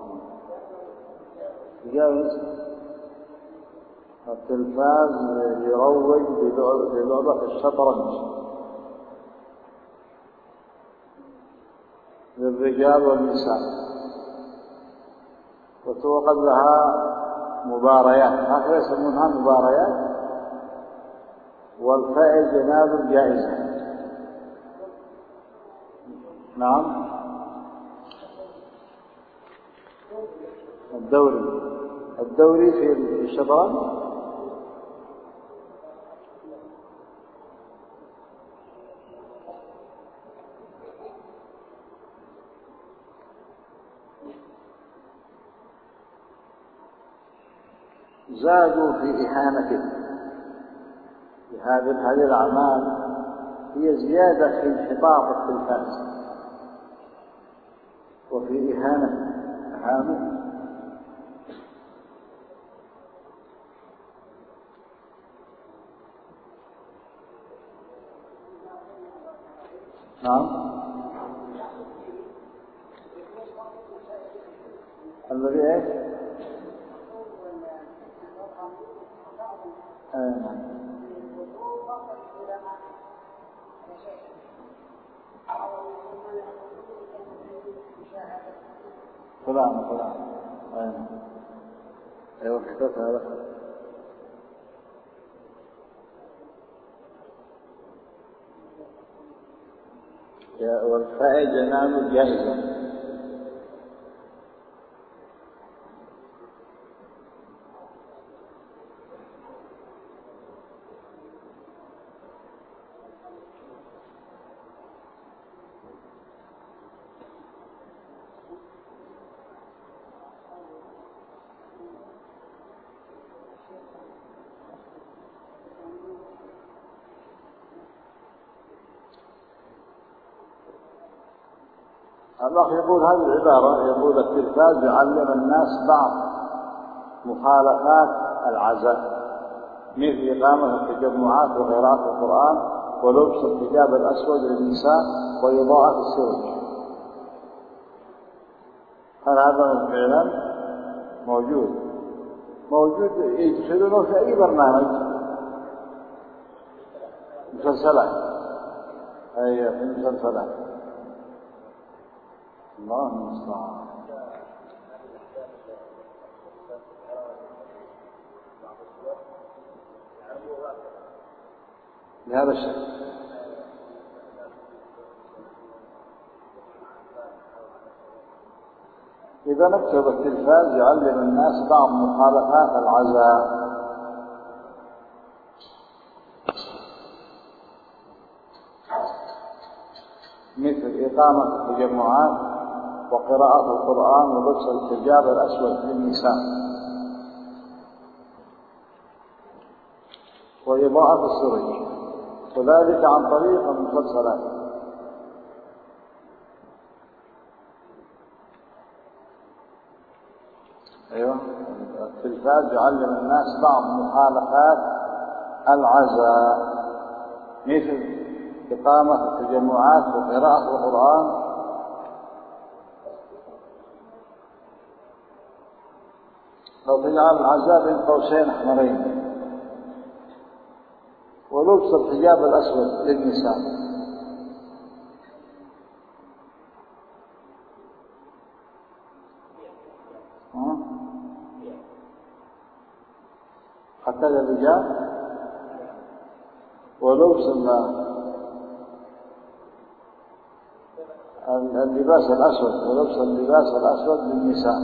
جائز. التلفاز يروج للعبة الشطرنج للرجال والنساء وتوقد لها مباريات، هكذا يسمونها مباريات، والفائز ينال الجائزة. نعم، الدوري الدوري في الشطرنج زادوا في إهانته. هذه هذه الأعمال هي زيادة في انحطاط التلفاز وفي إهانة أهانه. نعم، الذي ايش؟ فلان فلان أين؟ أيوة كتبت هذا. والفائز ينال الجائزة. الأخ يقول هذه العبارة، يقول التلفاز يعلم الناس بعض مخالفات العزاء مثل إقامة التجمعات وقراءة القرآن ولبس الحجاب الأسود للنساء وإضاءة السرج. هل هذا فعلا موجود؟ موجود، يدخلونه في أي برنامج، مسلسلات، أي في مسلسلات. الله المستعان. بهذا الشكل إذا نكتب التلفاز يعلم الناس بعض مخالفات العزاء. مثل إقامة التجمعات وقراءة القرآن ولبس الحجاب الأسود للنساء وإضاءة السرج، وذلك عن طريق المسلسلات. أيوة، التلفاز يعلم الناس بعض مخالفات العزاء مثل إقامة التجمعات وقراءة القرآن لو تجعل العزاء بين قوسين أحمرين، ولبس الحجاب الأسود للنساء. حتى للرجال ولبس اللباس الأسود ولبس اللباس الأسود للنساء.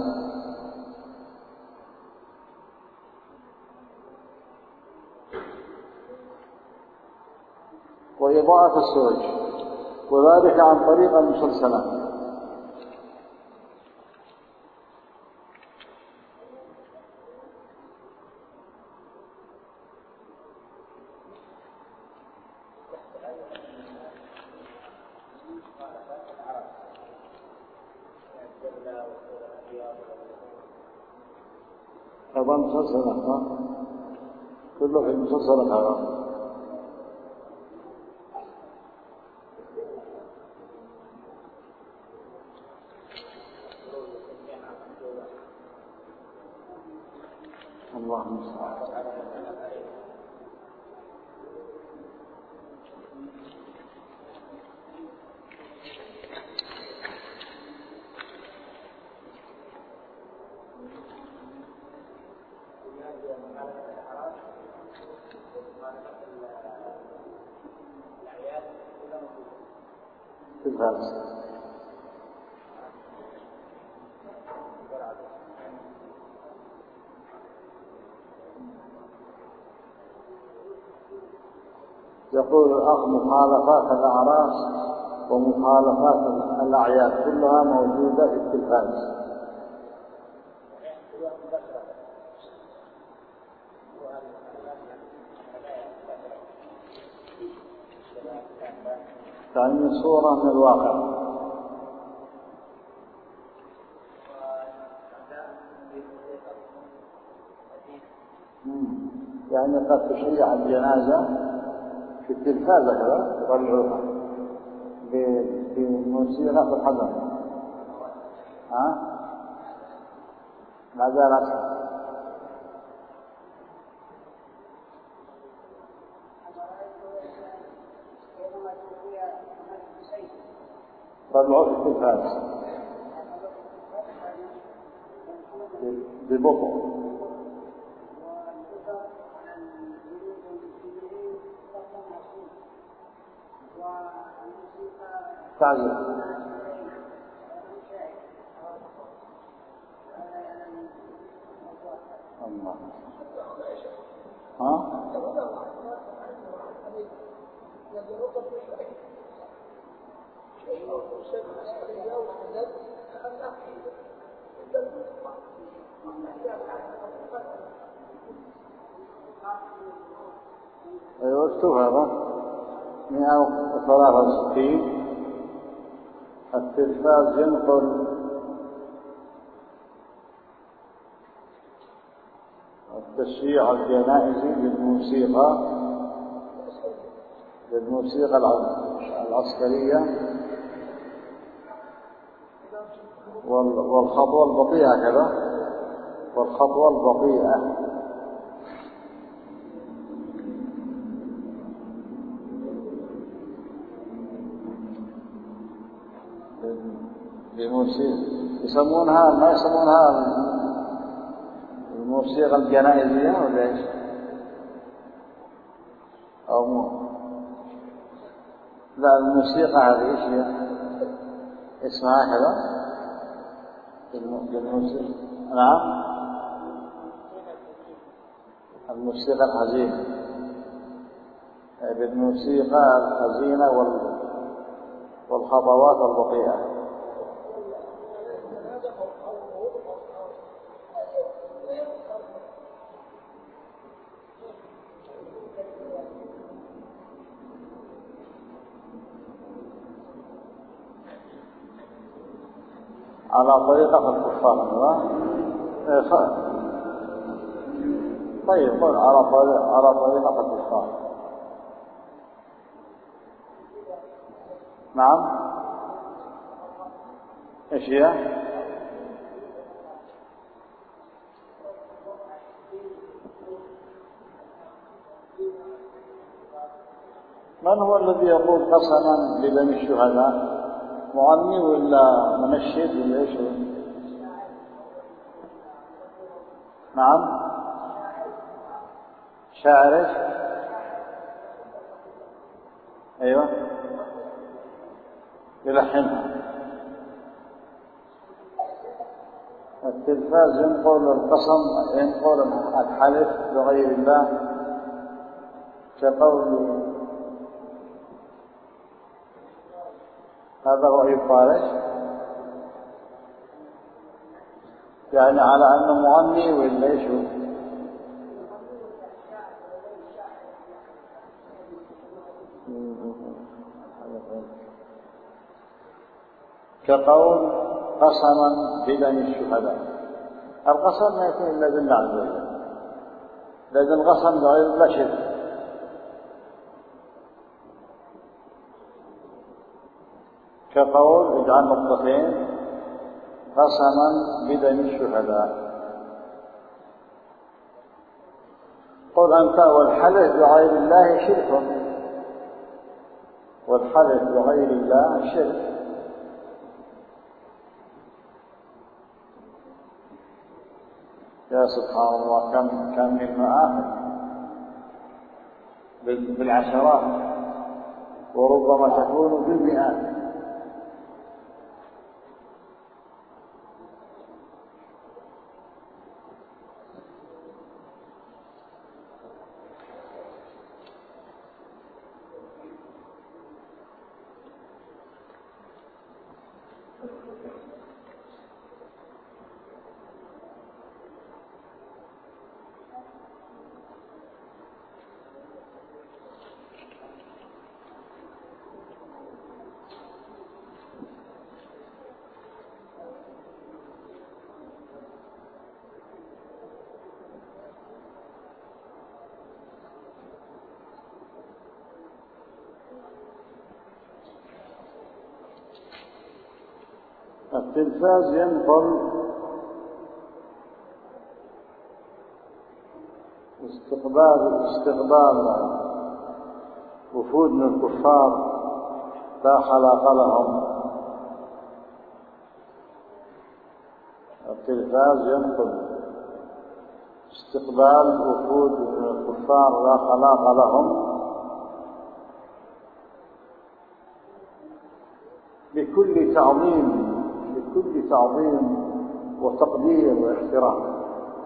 وإضاءة السرج، وذلك عن طريق المسلسلات. طبعا مسلسلات كله في المسلسلات حرام. الله المستعان. الفارس يقول الأخ مخالفات الأعراس ومخالفات الأعياد كلها موجودة في التلفاز. يعني صورة من الواقع. يعني قد تشيع الجنازة في التلفاز هذا يطلعوها بموسيقى في الحضر. ها؟ ما زالت طلعوا في التلفاز ببطء. تعجب. الله. ها؟ ايوه اكتب هذا مئة وثلاثة وستين. التلفاز ينقل التشييع الجنائزي بالموسيقى بالموسيقى العسكرية والخطوة البطيئة كذا والخطوة البطيئة بموسيقى يسمونها ما يسمونها الموسيقى الجنائزية ولا ايش؟ أو مو لا الموسيقى هذه ايش هي؟ اسمها كذا بالموسيقى. نعم الموسيقى الحزينة بالموسيقى الحزينة والخطوات البطيئة. على طريقة الكفار. طيب قل على طريقة على طريقة الكفار. نعم. ايش هي؟ من هو الذي يقول قسما بدم الشهداء؟ مغني ولا منشد ولا ايش هو؟ نعم. شاعر ايش؟ ايوه يلحنها. التلفاز ينقل القسم، ينقل الحلف بغير الله كقول هذا هو يقال يعني على أنه مغني ولا ايش هو؟ كقول قسما بدم الشهداء. القسم ما يكون إلا بالله عز وجل، لأن القسم بغير الله شرك. كقول اجعل نقطتين قسما بدم الشهداء. قل أنت والحلف بغير الله شرك، والحلف بغير الله شرك. يا سبحان الله، كم كم من مآخذ بالعشرات وربما تكون بالمئات. التلفاز ينقل استقبال استقبال وفود من الكفار لا خلاق لهم. التلفاز ينقل استقبال وفود من الكفار لا خلاق لهم بكل تعظيم بكل تعظيم وتقدير واحترام.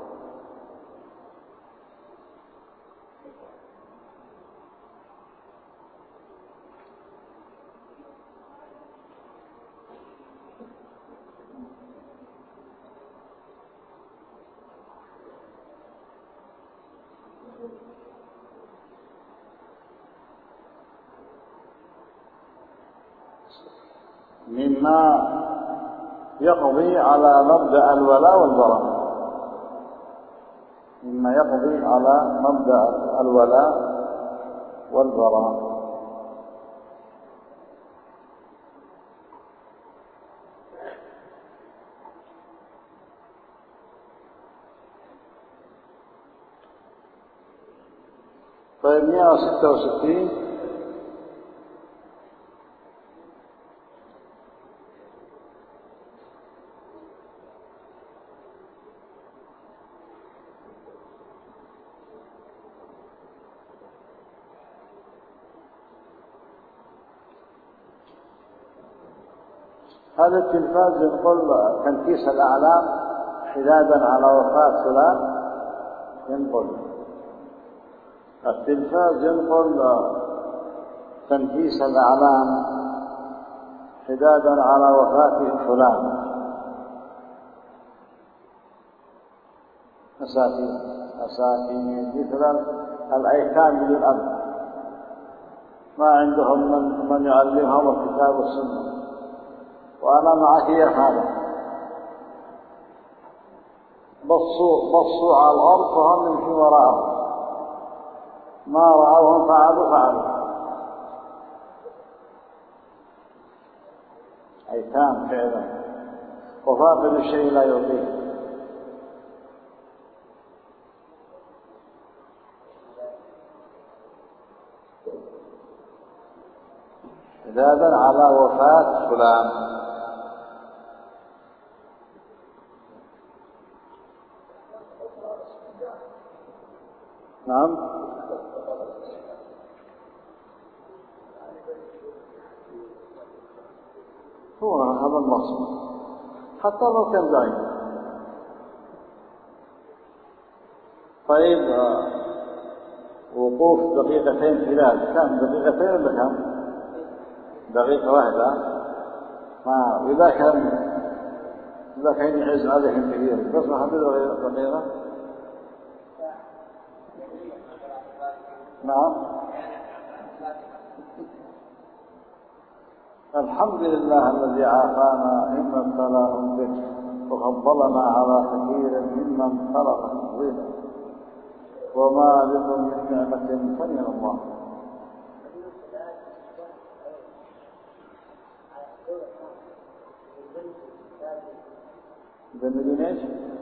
مما يقضي على مبدأ الولاء والبراء، مما يقضي على مبدأ الولاء والبراء. طيب مئة وستة وستين هذا التلفاز ينقل تنكيس الأعلام حدادا على وفاة فلان، ينقل التلفاز ينقل تنكيس الأعلام حدادا على وفاة فلان. مساكين مساكين مثل الأيتام بدون أب، ما عندهم من, من يعلمهم الكتاب والسنة، وأنا معك يا هذا. بصوا بصوا على الأرض وهم يمشون وراءهم، ما رأوهم فعلوا فعلوا. أيتام فعلا، وفاقد الشيء لا يعطيه. حدادا على وفاة فلان. نعم. هو هذا المقصود، حتى لو كان ضعيف. طيب وقوف دقيقتين خلال كم دقيقتين ولا كم؟ دقيقة واحدة. ما إذا كان إذا كان يعز عليهم كثير بس ما حدد دقيقة. نعم. الحمد لله الذي عافانا مما ابتلاهم به وفضلنا على كثير ممن خلق تفضيلا، وما بكم من نعمة فمن الله. بدون ايش؟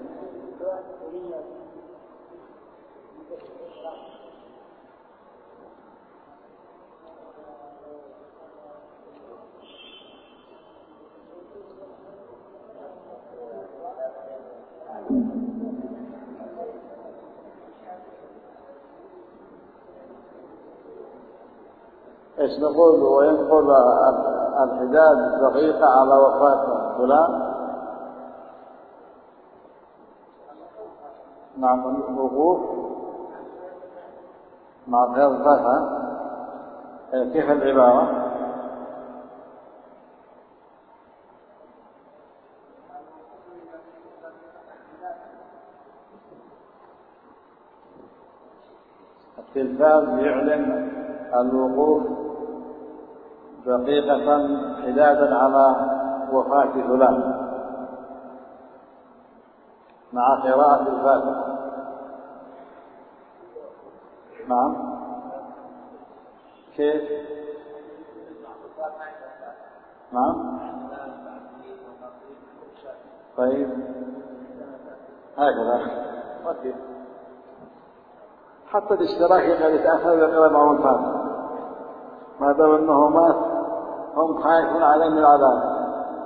ايش نقول؟ وينقل الحداد دقيقة على وفاة فلان. نعم. الوقوف مع غير الفتحة. كيف العبارة؟ التلفاز يعلن الوقوف دقيقة حدادا على وفاة فلان مع قراءة الفاتحة. نعم. كيف؟ نعم. طيب هكذا وكيف حتى الاشتراك قد يتأخر ويقرأ معه الفاتحة ما دام أنه مات هم خايفون عليه من العذاب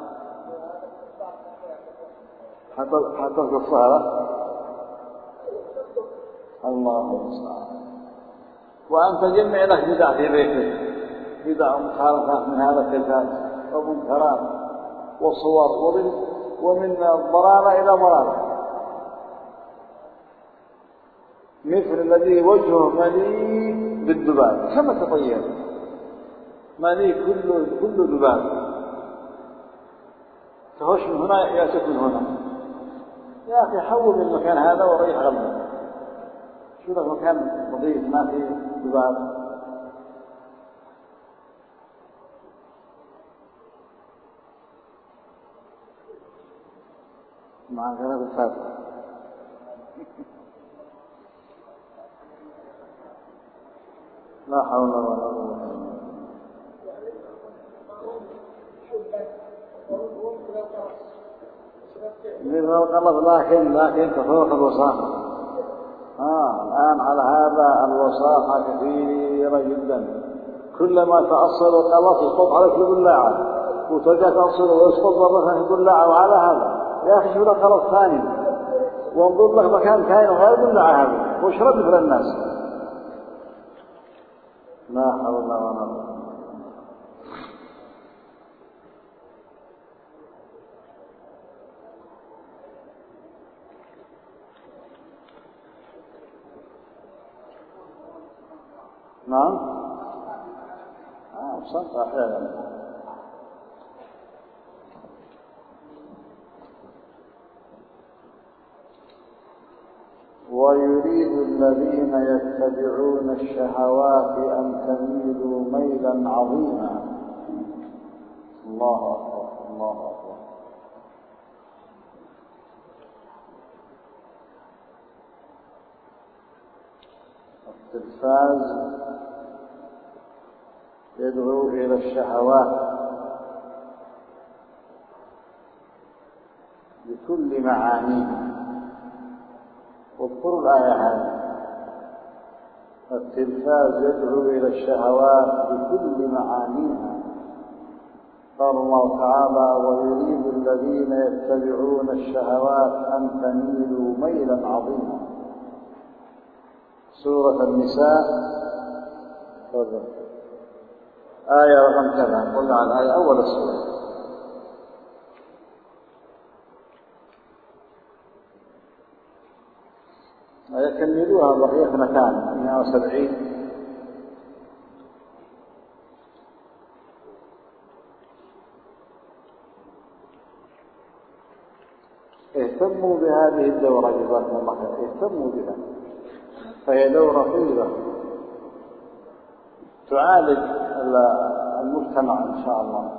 حتى حتى الصلاة. الله المستعان. وأنت جمع لك بدع في بيتك، بدع مخالفات من هذا التلفاز ومنكرات وصور ومن ومن ضرارة إلى ضرارة، مثل الذي وجهه مليء بالذباب كما تطير، مليء كله كله ذباب، تهش من هنا يأتيك من هنا. يا أخي حول من المكان هذا وريح غلبك، شو لك مكان نظيف ما فيه ذباب. مع غير الفاتحة. لا حول ولا قوة إلا بالله. لكن لكن تفوق الوساخة. آه الآن على هذا الوساخة كثيرة جدا، كلما تأصل وقلص يسقط عليك البلاعة وترجع تأصل ويسقط مرة في البلاعة. وعلى هذا يا أخي شو لك خلص ثاني وانظر لك مكان ثاني غير البلاعة هذا واشرب مثل الناس. لا حول ولا قوة. نعم. آه صدق أحيانا. ويريد الذين يتبعون الشهوات أن تميلوا ميلا عظيما. الله أكبر الله أكبر. التلفاز يدعو إلى الشهوات بكل معانيها. واذكروا الآية هذه: التلفاز يدعو إلى الشهوات بكل معانيها. قال الله تعالى: ويريد الذين يتبعون الشهوات أن تميلوا ميلا عظيما. سورة النساء آية رقم كذا، قلنا عن آية أول السورة. يكملوها بقية اثنتان مئة وسبعين. اهتموا بهذه الدورة جزاكم الله خير، اهتموا بها، فهي دورة طيبة تعالج المجتمع إن شاء الله.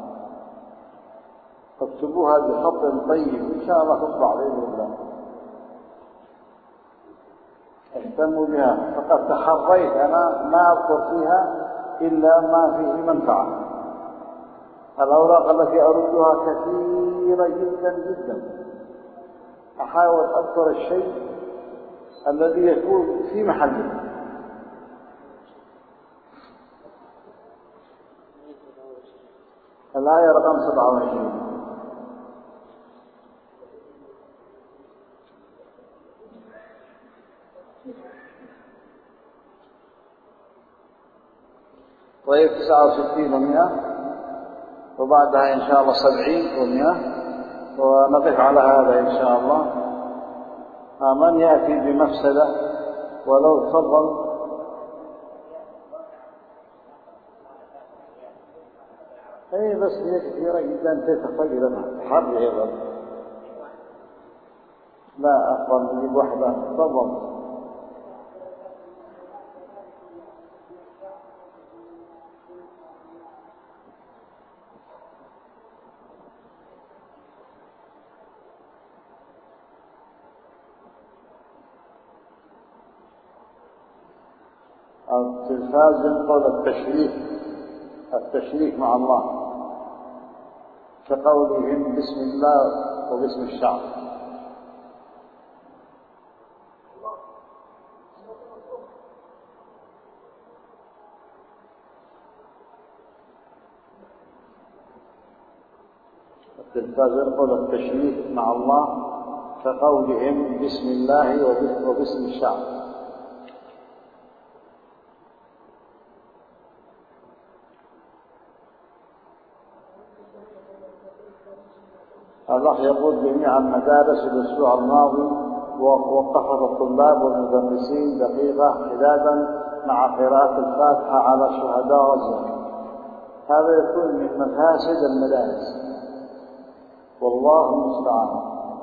فاكتبوها بخط طيب إن شاء الله تطبع بإذن الله. اهتموا بها. فقد تحريت أنا ما أذكر فيها إلا ما فيه منفعة. الأوراق التي أردها كثيرة جدا جدا. أحاول أذكر الشيء الذي يكون في محله. الآية رقم سبعة وعشرين. طيب تسعة وستين ومئة، وبعدها إن شاء الله سبعين ومئة، ونقف على هذا إن شاء الله. من يأتي بمفسدة ولو تفضل. أي بس هي كثيرة جدا تتخيل لها حرب أيضا. لا أفضل نجيب واحدة. تفضل. التلفاز ينقل التشريك التشريك مع الله، كقولهم بسم الله وباسم الشعب. التلفاز ينقل التشريك مع الله، كقولهم بسم الله وباسم الشعب. الله يقول جميع المدارس الأسبوع الماضي ووقفت الطلاب والمدرسين دقيقة حدادا مع قراءة الفاتحة على شهداء غزة. هذا يكون من مفاسد المدارس، والله المستعان.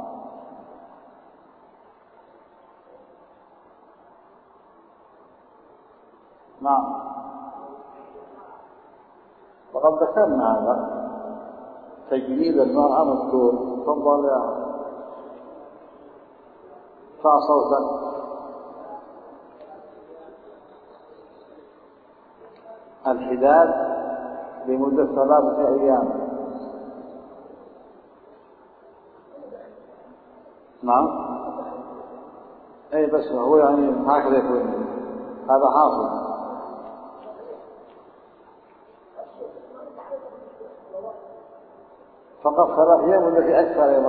نعم، وقد ذكرنا هذا. تجنيد المرأة مذكور. تفضل يا ارفع صوتك. الحداد لمدة ثلاثة أيام. نعم. أي بس هو يعني هكذا يكون. هذا حاصل. فقط ثلاث أيام ولا في أكثر أيضا؟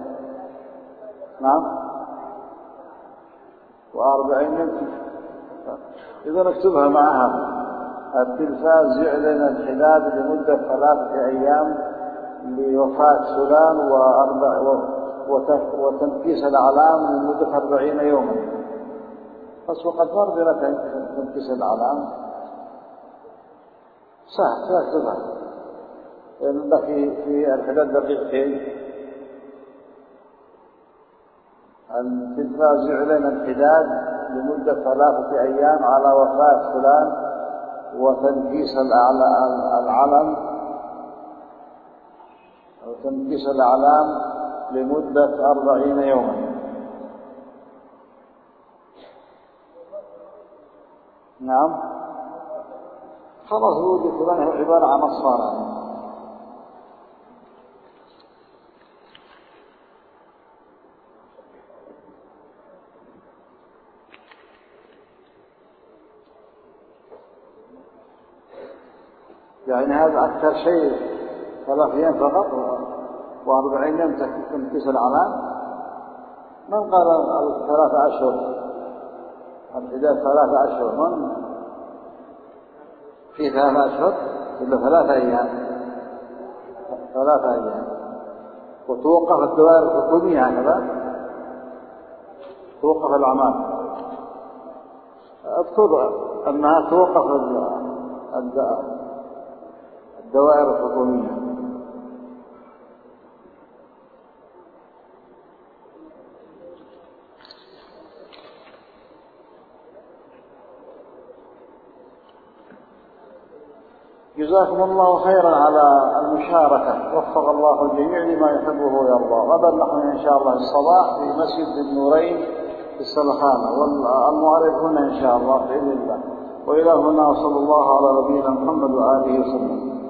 نعم. وأربعين يمكن. إذا نكتبها معها. التلفاز يعلن الحداد لمدة ثلاثة أيام لوفاة فلان وأربع وتنكيس الأعلام لمدة أربعين يوما. بس وقد مر بنا تنكيس الأعلام. سهل تكتبها. في في الحداد دقيقتين. التلفاز يعلن الحداد لمدة ثلاثة أيام على وفاة فلان وتنكيس العلم أو تنكيس الأعلام لمدة أربعين يوما. نعم خلاص وجد فلان هو عبارة عن أصفار. يعني هذا أكثر شيء ثلاث أيام فقط وأربعين يوم تنكيس الأعلام. من قال ثلاثة أشهر الحداد ثلاثة أشهر؟ من في ثلاثة أشهر إلا ثلاثة أيام ثلاثة أيام وتوقف الدوائر الحكومية هكذا توقف الأعمال. أذكر أنها توقف الدوائر الحكومية. جزاكم الله خيرا على المشاركة، وفق الله الجميع لما يحبه ويرضى. غدا نحن إن شاء الله الصباح في مسجد النورين في السلخانة والمعرض هنا إن شاء الله بإذن الله. وإلى هنا وصلى الله على نبينا محمد وآله وسلم.